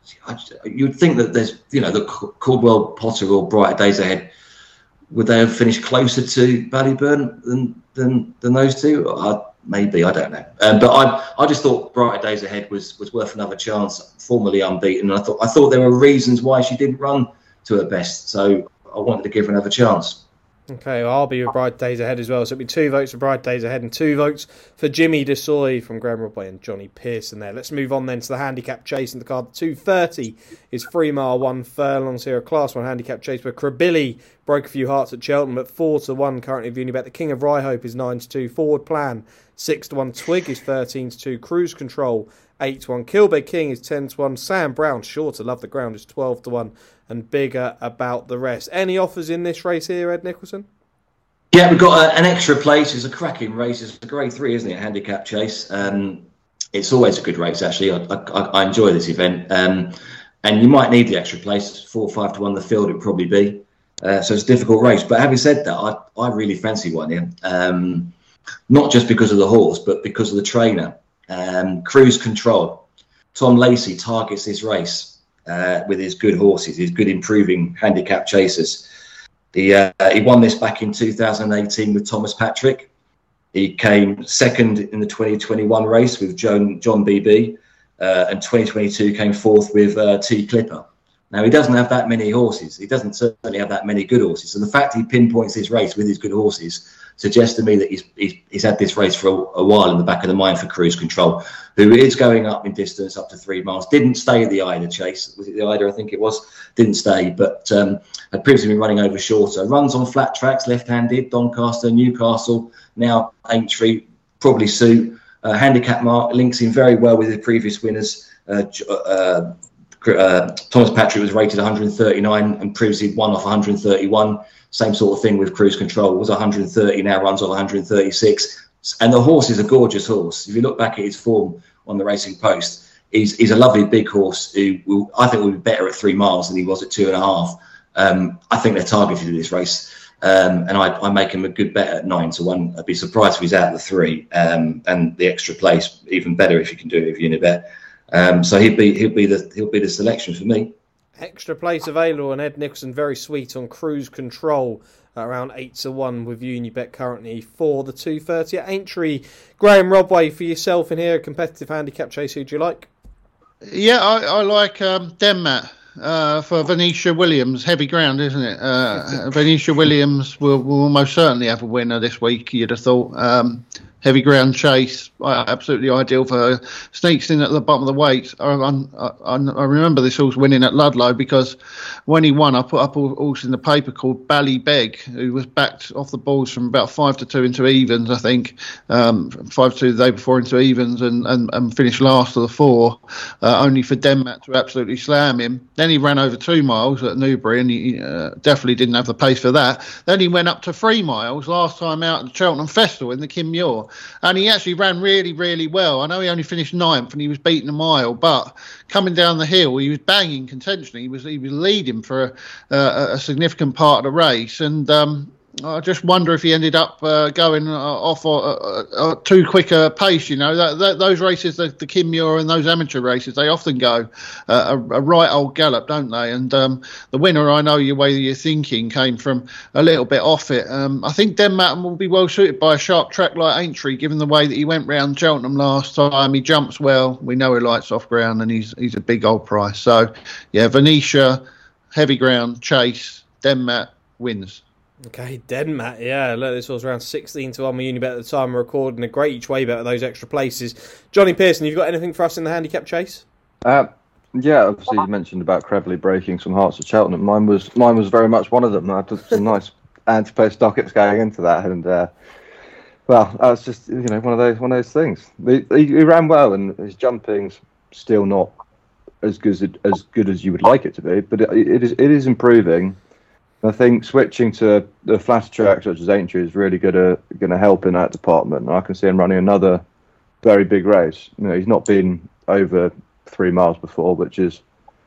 I, you'd think that there's, you know, the Caldwell, Potter or Brighter Days Ahead, would they have finished closer to Ballyburn than than, than those two? I, maybe, I don't know. Um, but I I just thought Brighter Days Ahead was was worth another chance, formerly unbeaten. And I thought I thought there were reasons why she didn't run to her best. So I wanted to give her another chance. Okay, well, I'll be with Bright Days Ahead as well. So it'll be two votes for Bright Days Ahead and two votes for Jimmy DeSoy from Graham Rodway and Johnny Pearson there. Let's move on then to the handicap chase in the card. two thirty is three mile, one furlongs here. A class one handicap chase where Krabilly broke a few hearts at Cheltenham at four to one currently of Unibet. The King of Rye Hope is nine to two. Forward Plan six to one. Twig is thirteen to two. Cruise Control eight to one. Kilbeg King is ten to one. Sam Brown, sure to love the ground, is twelve to one. And bigger about the rest. Any offers in this race here, Ed Nicholson? Yeah, we've got a, an extra place. It's a cracking race. It's a grade three, isn't it? Handicap chase. Um, it's always a good race, actually. I, I, I enjoy this event. Um, and you might need the extra place. Four or five to one the field, it would probably be. Uh, so it's a difficult race. But having said that, I, I really fancy one here. Um, not just because of the horse, but because of the trainer. Um, Cruise Control. Tom Lacey targets this race uh, with his good horses, his good improving handicap chasers. He uh, he won this back in two thousand eighteen with Thomas Patrick. He came second in the twenty twenty-one race with John, John B B, uh, and twenty twenty-two came fourth with uh, T Clipper. Now, he doesn't have that many horses. He doesn't certainly have that many good horses. And the fact he pinpoints this race with his good horses suggests to me that he's he's, he's had this race for a, a while in the back of the mind for Cruise Control, who is going up in distance up to three miles. Didn't stay at the Ida chase. Was it the Ida? I think it was. Didn't stay, but um, had previously been running over shorter. Runs on flat tracks, left-handed, Doncaster, Newcastle, now Aintree, probably suit. Uh, handicap mark links in very well with the previous winners. Uh, uh, uh, Thomas Patrick was rated one hundred thirty-nine and previously won off one hundred thirty-one. Same sort of thing with Cruise Control. Was one hundred thirty, now runs off one hundred thirty-six. And the horse is a gorgeous horse. If you look back at his form on the Racing Post, he's, he's a lovely big horse who will, I think will be better at three miles than he was at two and a half. Um, I think they're targeted in this race. Um, and I, I make him a good bet at nine to one. I'd be surprised if he's out of the three. Um, and the extra place, even better if you can do it with Unibet. Um, so he'll be he'll be the he'll be the selection for me. Extra place available, and Ed Nicholson very sweet on Cruise Control at around eight to one with Unibet currently for the two thirty at Aintree. Graham Rodway, for yourself in here, a competitive handicap chase, who do you like? Yeah, I, I like um, Denmat uh, for Venetia Williams. Heavy ground, isn't it? Uh, Venetia Williams will, will almost certainly have a winner this week, you'd have thought. Um, heavy ground chase, uh, absolutely ideal for her. Sneaks in at the bottom of the weights. I, I, I remember this horse winning at Ludlow because when he won, I put up a horse in the paper called Ballybeg, who was backed off the balls from about five to two into evens, I think. Um, five to two the day before into evens and, and, and finished last of the four, uh, only for Denmat to absolutely slam him. Then he ran over two miles at Newbury and he uh, definitely didn't have the pace for that. Then he went up to three miles last time out at the Cheltenham Festival in the Kim Muir. And he actually ran really, really well. I know he only finished ninth and he was beating a mile, but coming down the hill, he was banging contention. He was he was leading for a, a, a significant part of the race. And um, I just wonder if he ended up uh, going uh, off uh, uh, too quick a pace. You know, that, that, those races, the, the Kim Muir and those amateur races, they often go uh, a, a right old gallop, don't they? And um, the winner, I know your way you're thinking, came from a little bit off it. Um, I think Denmat will be well suited by a sharp track like Aintree, given the way that he went round Cheltenham last time. He jumps well. We know he likes off ground, and he's he's a big old price. So, yeah, Venetia, heavy ground, chase, Denmat wins. Okay, Denmat, yeah. Look, this was around sixteen to one with Unibet at the time of recording. A great each way bet at those extra places. Johnny Pearson, you've got anything for us in the handicap chase? Uh, yeah, obviously you mentioned about Crevelly breaking some hearts at Cheltenham. Mine was mine was very much one of them. I had some nice anti-post dockets going into that, and uh, well, that was just you know one of those one of those things. He, he, he ran well, and his jumping's still not as good as it, as good as you would like it to be, but it, it is it is improving. I think switching to the flatter track such as Aintree is really going to going to help in that department. And I can see him running another very big race. You know, he's not been over three miles before, which is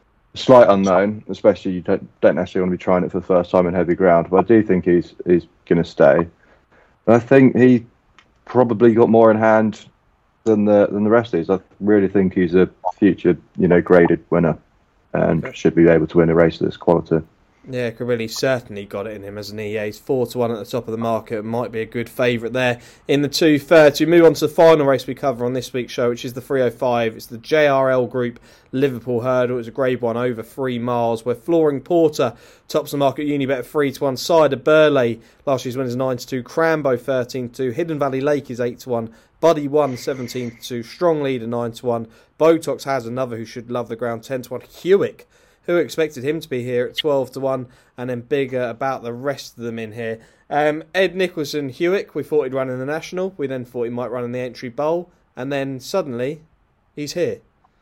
a slight unknown, especially you don't, don't necessarily want to be trying it for the first time in heavy ground. But I do think he's he's going to stay. And I think he probably got more in hand than the than the rest of these. I really think he's a future, you know, graded winner. and Okay. should be able to win a race of this quality. Yeah, Carilli's certainly got it in him, hasn't he? Yeah, he's four to one at the top of the market. Might be a good favourite there in the two thirty. We move on to the final race we cover on this week's show, which is the three oh five. It's the J R L Group Liverpool Hurdle. It's a Grade One over three miles, where Flooring Porter tops the market. Unibet three to one. Cider Burley, last year's winners nine to two. Crambo thirteen to two. Hidden Valley Lake is eight to one. Buddy One seventeen to two. Strong Leader nine to one. Botox has another who should love the ground ten to one. Hewick, who expected him to be here at twelve to one, and then bigger about the rest of them in here. Um, Ed Nicholson Hewick, we thought he'd run in the National. We then thought he might run in the Entry Bowl, and then suddenly he's here.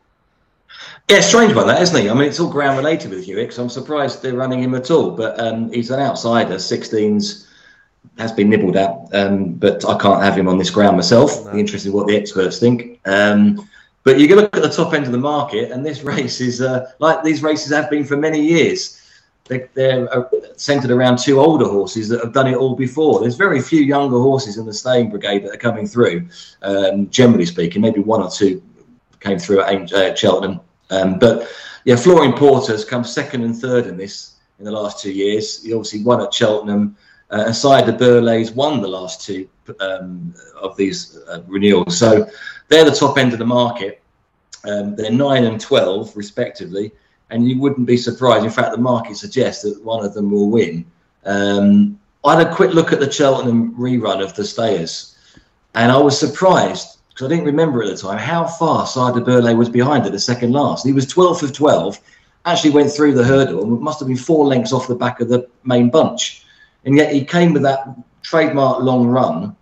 Yeah, strange about that, isn't he? I mean, it's all ground related with Hewick, so I'm surprised they're running him at all. But um, he's an outsider. sixteens has been nibbled at, um, but I can't have him on this ground myself. No. Be interested in what the experts think. Um, But you can look at the top end of the market, and this race is uh, like these races have been for many years. They're, they're uh, centred around two older horses that have done it all before. There's very few younger horses in the staying brigade that are coming through, um, generally speaking. Maybe one or two came through at uh, Cheltenham. Um, but, yeah, Flooring Porter's come second and third in this in the last two years. He obviously won at Cheltenham. Uh, and Cider Burley's won the last two um, of these uh, renewals. So they're the top end of the market. Um, they're nine and twelve, respectively. And you wouldn't be surprised. In fact, the market suggests that one of them will win. Um, I had a quick look at the Cheltenham rerun of the Stayers. And I was surprised, because I didn't remember at the time, how far Cider Burley was behind at the second last. He was twelfth of twelve, actually went through the hurdle, and must have been four lengths off the back of the main bunch. And yet he came with that trademark long run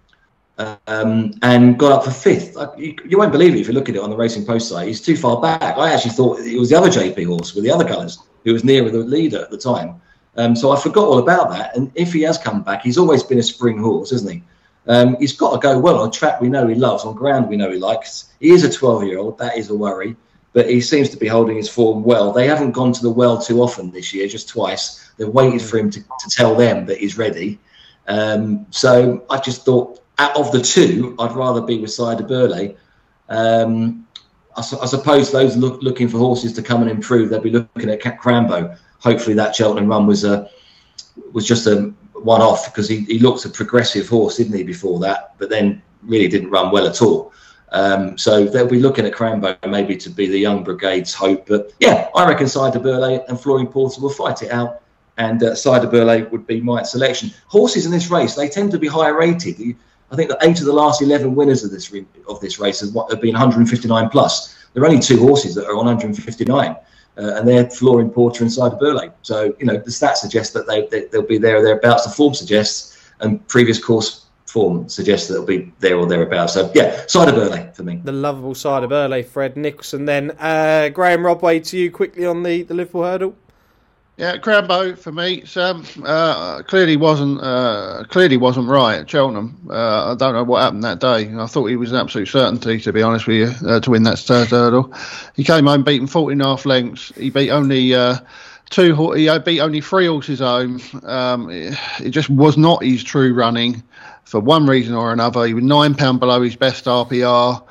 um, and got up for fifth. You, you won't believe it if you look at it on the Racing Post site. He's too far back. I actually thought it was the other J P horse with the other colours who was nearer the leader at the time. Um, so I forgot all about that. And if he has come back, he's always been a spring horse, isn't he? Um, he's got to go well on track we know he loves, on ground we know he likes. He is a twelve-year-old. That is a worry. But he seems to be holding his form well. They haven't gone to the well too often this year, just twice. They've waited for him to, to tell them that he's ready. Um, so I just thought, out of the two, I'd rather be with Cider Burley. Um, I, su- I suppose those look, looking for horses to come and improve, they'll be looking at Crambo. Hopefully that Cheltenham run was a was just a one-off, because he, he looks a progressive horse, didn't he, before that, but then really didn't run well at all. Um, so they'll be looking at Crambo maybe to be the young brigade's hope. But yeah, I reckon Cider Burley and Flooring Porter will fight it out. And uh, Cider Burley would be my selection. Horses in this race, they tend to be higher rated. I think that eight of the last eleven winners of this re- of this race have, have been one fifty-nine plus. There are only two horses that are on one fifty-nine, uh, and they're Flooring Porter and Cider Burley. So, you know, the stats suggest that they, they, they'll be there or thereabouts. The form suggests, and previous course form suggests that it'll be there or thereabouts. So, yeah, Cider Burley for me. The lovable Cider Burley, Fred Nicholson. Then uh, Graham Rodway, to you quickly on the, the Liverpool Hurdle. Yeah, Crambo for me. Sam uh, clearly wasn't uh, clearly wasn't right at Cheltenham. Uh, I don't know what happened that day. I thought he was an absolute certainty, to be honest with you, uh, to win that third hurdle. He came home beating forty and a half lengths. He beat only uh, two. He beat only three horses home. Um, it, it just was not his true running for one reason or another. He was nine pound below his best R P R.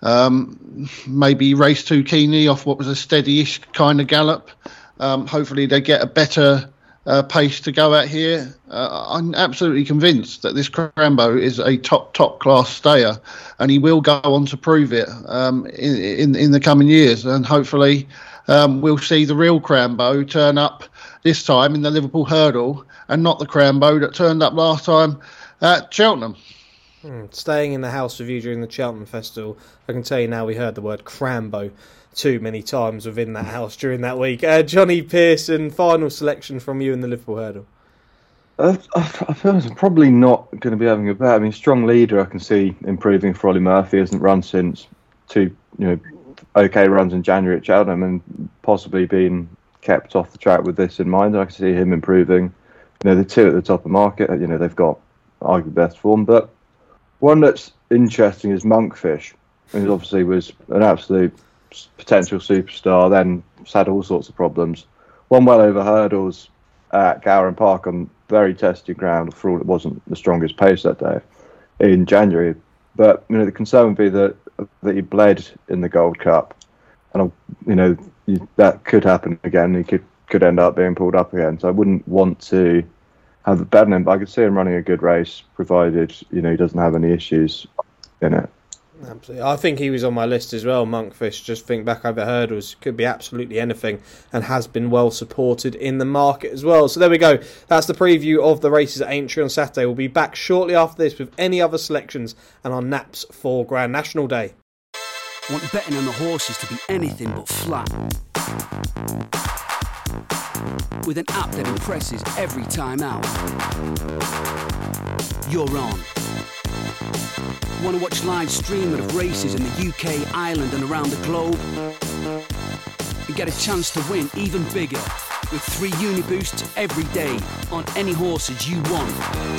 Um, maybe he raced too keenly off what was a steady-ish kind of gallop. Um, hopefully they get a better uh, pace to go at here. Uh, I'm absolutely convinced that this Crambo is a top, top class stayer, and he will go on to prove it um, in, in in the coming years. And hopefully um, we'll see the real Crambo turn up this time in the Liverpool Hurdle, and not the Crambo that turned up last time at Cheltenham. Hmm, staying in the house with you during the Cheltenham Festival, I can tell you now we heard the word Crambo too many times within that house during that week. Uh, Johnny Pearson, final selection from you in the Liverpool Hurdle. Uh, I, I feel I'm probably not going to be having a bet. I mean, strong leader, I can see improving for Ollie Murphy. Hasn't run since two, you know, okay runs in January at Cheltenham, and possibly being kept off the track with this in mind. I can see him improving. You know, the two at the top of the market, you know, they've got arguably best form. But one that's interesting is Monkfish. He obviously was an absolute potential superstar, then had all sorts of problems. Won well over hurdles at Gowran Park on very tested ground, for all it wasn't the strongest pace that day in January. But you know, the concern would be that that he bled in the Gold Cup, and you know, you, that could happen again. He could could end up being pulled up again. So I wouldn't want to have the bet on him, but I could see him running a good race, provided you know he doesn't have any issues in it. Absolutely. I think he was on my list as well, Monkfish. Just think back over hurdles. Could be absolutely anything and has been well supported in the market as well. So there we go. That's the preview of the races at Aintree on Saturday. We'll be back shortly after this with any other selections and our naps for Grand National Day. Want betting on the horses to be anything but flat? With an app that impresses every time out. You're on. Want to watch live streaming of races in the U K, Ireland and around the globe? And get a chance to win even bigger with three Uniboosts every day on any horses you want.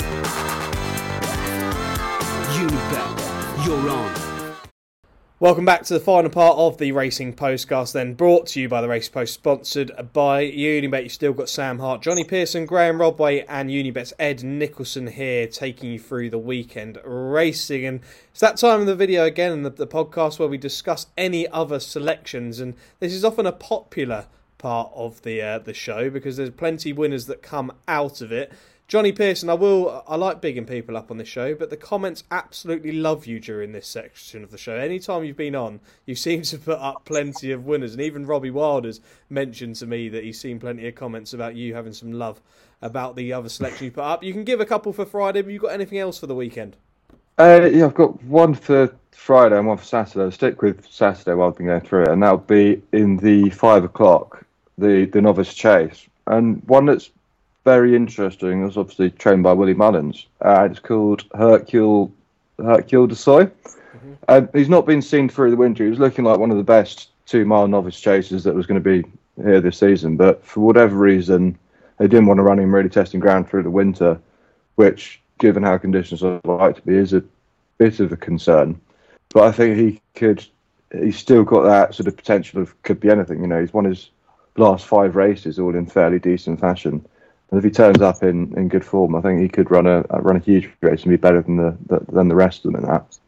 Unibet, you're on. Welcome back to the final part of the Racing Postcast, then brought to you by the Race Post, sponsored by Unibet. You've still got Sam Hart, Johnny Pearson, Graham Rodway and Unibet's Ed Nicholson here taking you through the weekend racing. And it's that time of the video again in the, the podcast where we discuss any other selections, and this is often a popular part of the uh, the show because there's plenty of winners that come out of it. Johnny Pearson, I will. I like bigging people up on this show, but the comments absolutely love you during this section of the show. Anytime you've been on, you seem to put up plenty of winners, and even Robbie Wilder's mentioned to me that he's seen plenty of comments about you having some love about the other selection you put up. You can give a couple for Friday, but you got anything else for the weekend? Uh, yeah, I've got one for Friday and one for Saturday. I'll stick with Saturday while I've been going through it, and that'll be in the five o'clock, the the novice chase, and one that's very interesting. It was obviously trained by Willie Mullins. Uh, it's called Hercule Hercule de Soy. Mm-hmm. Uh, he's not been seen through the winter. He was looking like one of the best two-mile novice chasers that was going to be here this season, but for whatever reason, they didn't want to run him really testing ground through the winter, which, given how conditions are like to be, is a bit of a concern. But I think he could. He's still got that sort of potential of could be anything. You know, he's won his last five races all in fairly decent fashion. And if he turns up in, in good form, I think he could run a run a huge race and be better than the, the than the rest of them in that.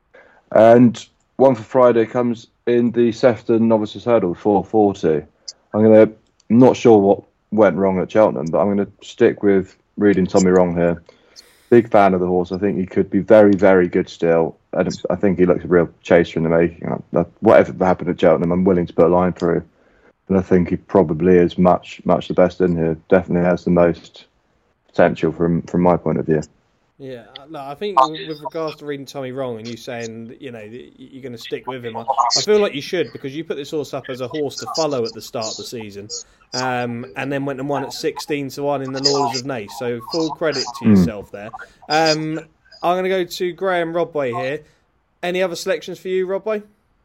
And one for Friday comes in the Sefton Novices Hurdle four forty. I'm gonna I'm not sure what went wrong at Cheltenham, but I'm gonna stick with reading Tommy Wrong here. Big fan of the horse. I think he could be very very good still. I, I think he looks a real chaser in the making. Whatever happened at Cheltenham, I'm willing to put a line through. And I think he probably is much, much the best in here. Definitely has the most potential from from my point of view. Yeah, no, I think with regards to reading Tommy Wrong and you saying, you know, you're going to stick with him, I, I feel like you should, because you put this horse up as a horse to follow at the start of the season, um, and then went and won at sixteen to one in the Lawlers of Naas. So full credit to yourself mm. there. Um, I'm going to go to Graham Rodway here. Any other selections for you, Rodway?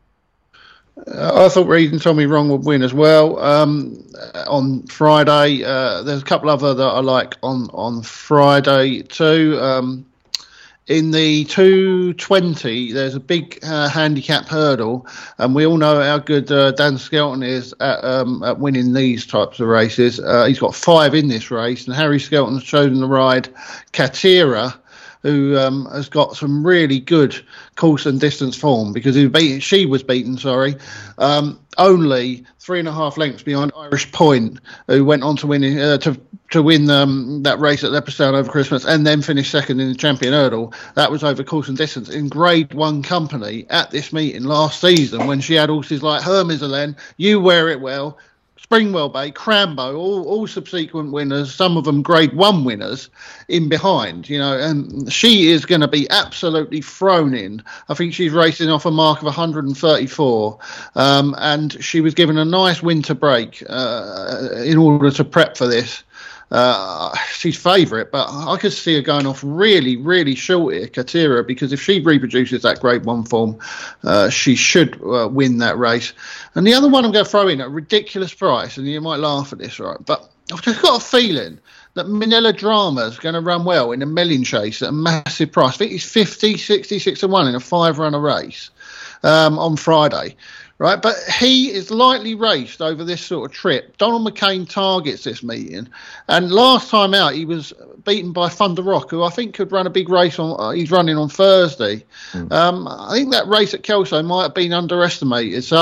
Uh, I thought reading Tommy Wrong would win as well. Um, on Friday, uh, there's a couple other that I like on, on Friday too. Um, in the two twenty, there's a big uh, handicap hurdle, and we all know how good uh, Dan Skelton is at, um, at winning these types of races. Uh, he's got five in this race, and Harry Skelton's chosen the ride Katira, who um, has got some really good course and distance form, because he was beat, she was beaten, sorry, um, only three and a half lengths behind Irish Point, who went on to win uh, to to win um, that race at Leopardstown over Christmas and then finish second in the Champion Hurdle. That was over course and distance in Grade One company at this meeting last season, when she had horses like Hermes-Alen, You Wear It Well, Springwell Bay, Crambo, all, all subsequent winners, some of them grade one winners in behind, you know, and she is going to be absolutely thrown in. I think she's racing off a mark of one hundred thirty-four, um, and she was given a nice winter break uh, in order to prep for this. Uh, she's favourite, but I could see her going off really, really short here, Katira, because if she reproduces that grade one form, uh, she should uh, win that race. And the other one I'm going to throw in at a ridiculous price, and you might laugh at this, right? But I've just got a feeling that Manila Drama is going to run well in a million chase at a massive price. I think it's fifty, sixty-six to one in a five-runner race um, on Friday. Right, but he is lightly raced over this sort of trip. Donald McCain targets this meeting, and last time out he was beaten by Thunder Rock, who I think could run a big race on. Uh, he's running on Thursday. Mm. Um, I think that race at Kelso might have been underestimated. So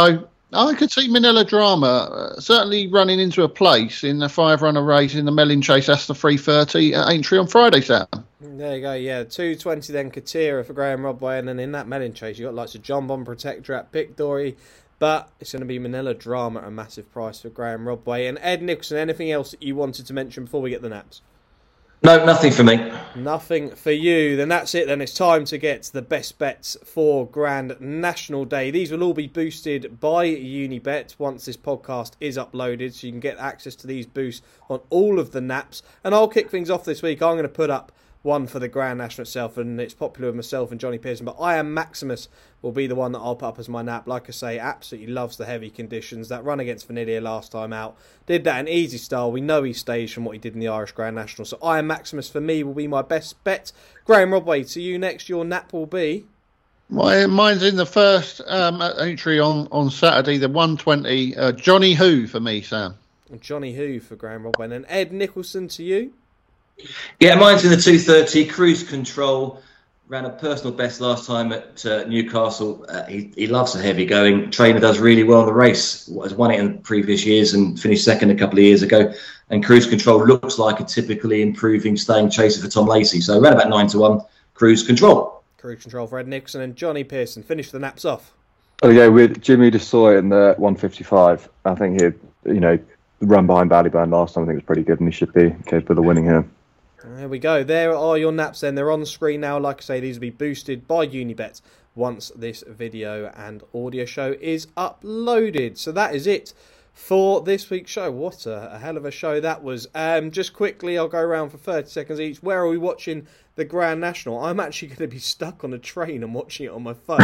I could see Manila Drama uh, certainly running into a place in the five runner race in the Mellin Chase. That's the three thirty at Aintree on Friday, Sam. There you go, yeah. two twenty then Katira for Graham Rodway, and then in that Mellin Chase, you've got lots of John Bond Protector at Pick Dory, but it's going to be Manila Drama, a massive price for Graham Rodway. And Ed Nicholson, anything else that you wanted to mention before we get the naps? No, nothing for me. Nothing for you. Then that's it. Then it's time to get the best bets for Grand National Day. These will all be boosted by Unibet once this podcast is uploaded, so you can get access to these boosts on all of the naps. And I'll kick things off this week. I'm going to put up one for the Grand National itself, and it's popular with myself and Johnny Pearson, but I Am Maximus will be the one that I'll put up as my nap. Like I say, absolutely loves the heavy conditions. That run against Vanillier last time out, did that in easy style. We know he staged from what he did in the Irish Grand National, so I Am Maximus for me will be my best bet. Graham Rodway, to you next, your nap will be? My, mine's in the first um, entry on, on Saturday, the one twenty, uh, Johnny Who for me, Sam. Johnny Who for Graham Rodway. And Ed Nicholson, to you? Yeah, mine's in the two thirty, Cruise Control. Ran a personal best last time at uh, Newcastle. Uh, he, he loves the heavy going. Trainer does really well in the race. Has won it in previous years and finished second a couple of years ago. And Cruise Control looks like a typically improving staying chaser for Tom Lacey. So around about nine to one, Cruise Control. Cruise Control for Ed Nicholson. And Johnny Pearson, finish the naps off. Oh yeah, with Jimmy Desoy in the one fifty-five. I think he, you know, run behind Ballyburn last time. I think it was pretty good, and he should be capable of winning here. There we go. There are your naps then. They're on the screen now. Like I say, these will be boosted by Unibet once this video and audio show is uploaded. So that is it for this week's show. What a, a hell of a show that was. Um, just quickly, I'll go around for thirty seconds each. Where are we watching the Grand National? I'm actually going to be stuck on a train and watching it on my phone,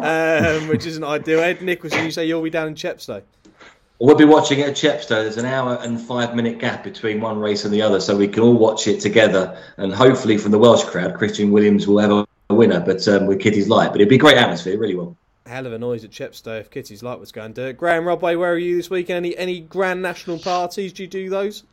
um, which isn't ideal. Ed Nicholson, you say you'll be down in Chepstow. We'll be watching it at Chepstow. There's an hour and five minute gap between one race and the other, so we can all watch it together. And hopefully from the Welsh crowd, Christian Williams will have a winner, but um, with Kitty's Light. But it'd be a great atmosphere, it really will. Hell of a noise at Chepstow if Kitty's Light was going to do it. Graham Rodway, where are you this weekend? Any any Grand National parties? Do you do those?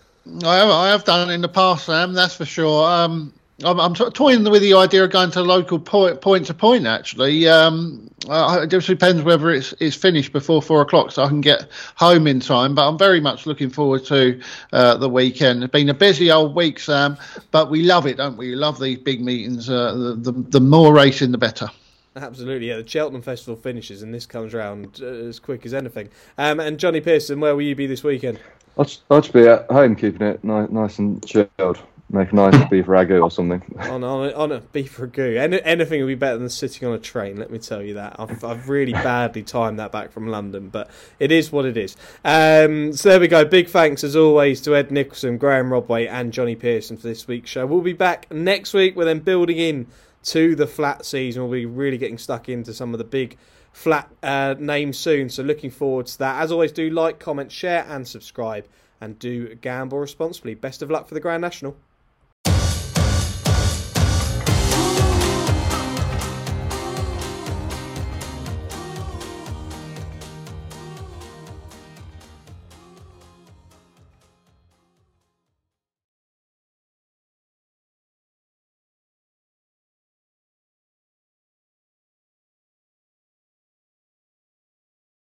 I have, I have done it in the past, Sam, that's for sure. Um, I'm, I'm toying with the idea of going to local point, point to point, actually. Um, uh, it just depends whether it's, it's finished before four o'clock so I can get home in time. But I'm very much looking forward to uh, the weekend. It's been a busy old week, Sam, but we love it, don't we? We love these big meetings. Uh, the, the, the more racing, the better. Absolutely, yeah. The Cheltenham Festival finishes and this comes round uh, as quick as anything. Um, and Johnny Pearson, where will you be this weekend? I'll just, I'll just be at home keeping it nice, nice and chilled. Make a nice beef ragu or something. on, on, a, on a beef ragu. Any, anything would be better than sitting on a train, let me tell you that. I've, I've really badly timed that back from London, but it is what it is. Um, so there we go. Big thanks, as always, to Ed Nicholson, Graham Rodway and Johnny Pearson for this week's show. We'll be back next week. We're then building in to the flat season. We'll be really getting stuck into some of the big flat uh, names soon, so looking forward to that. As always, do like, comment, share and subscribe, and do gamble responsibly. Best of luck for the Grand National.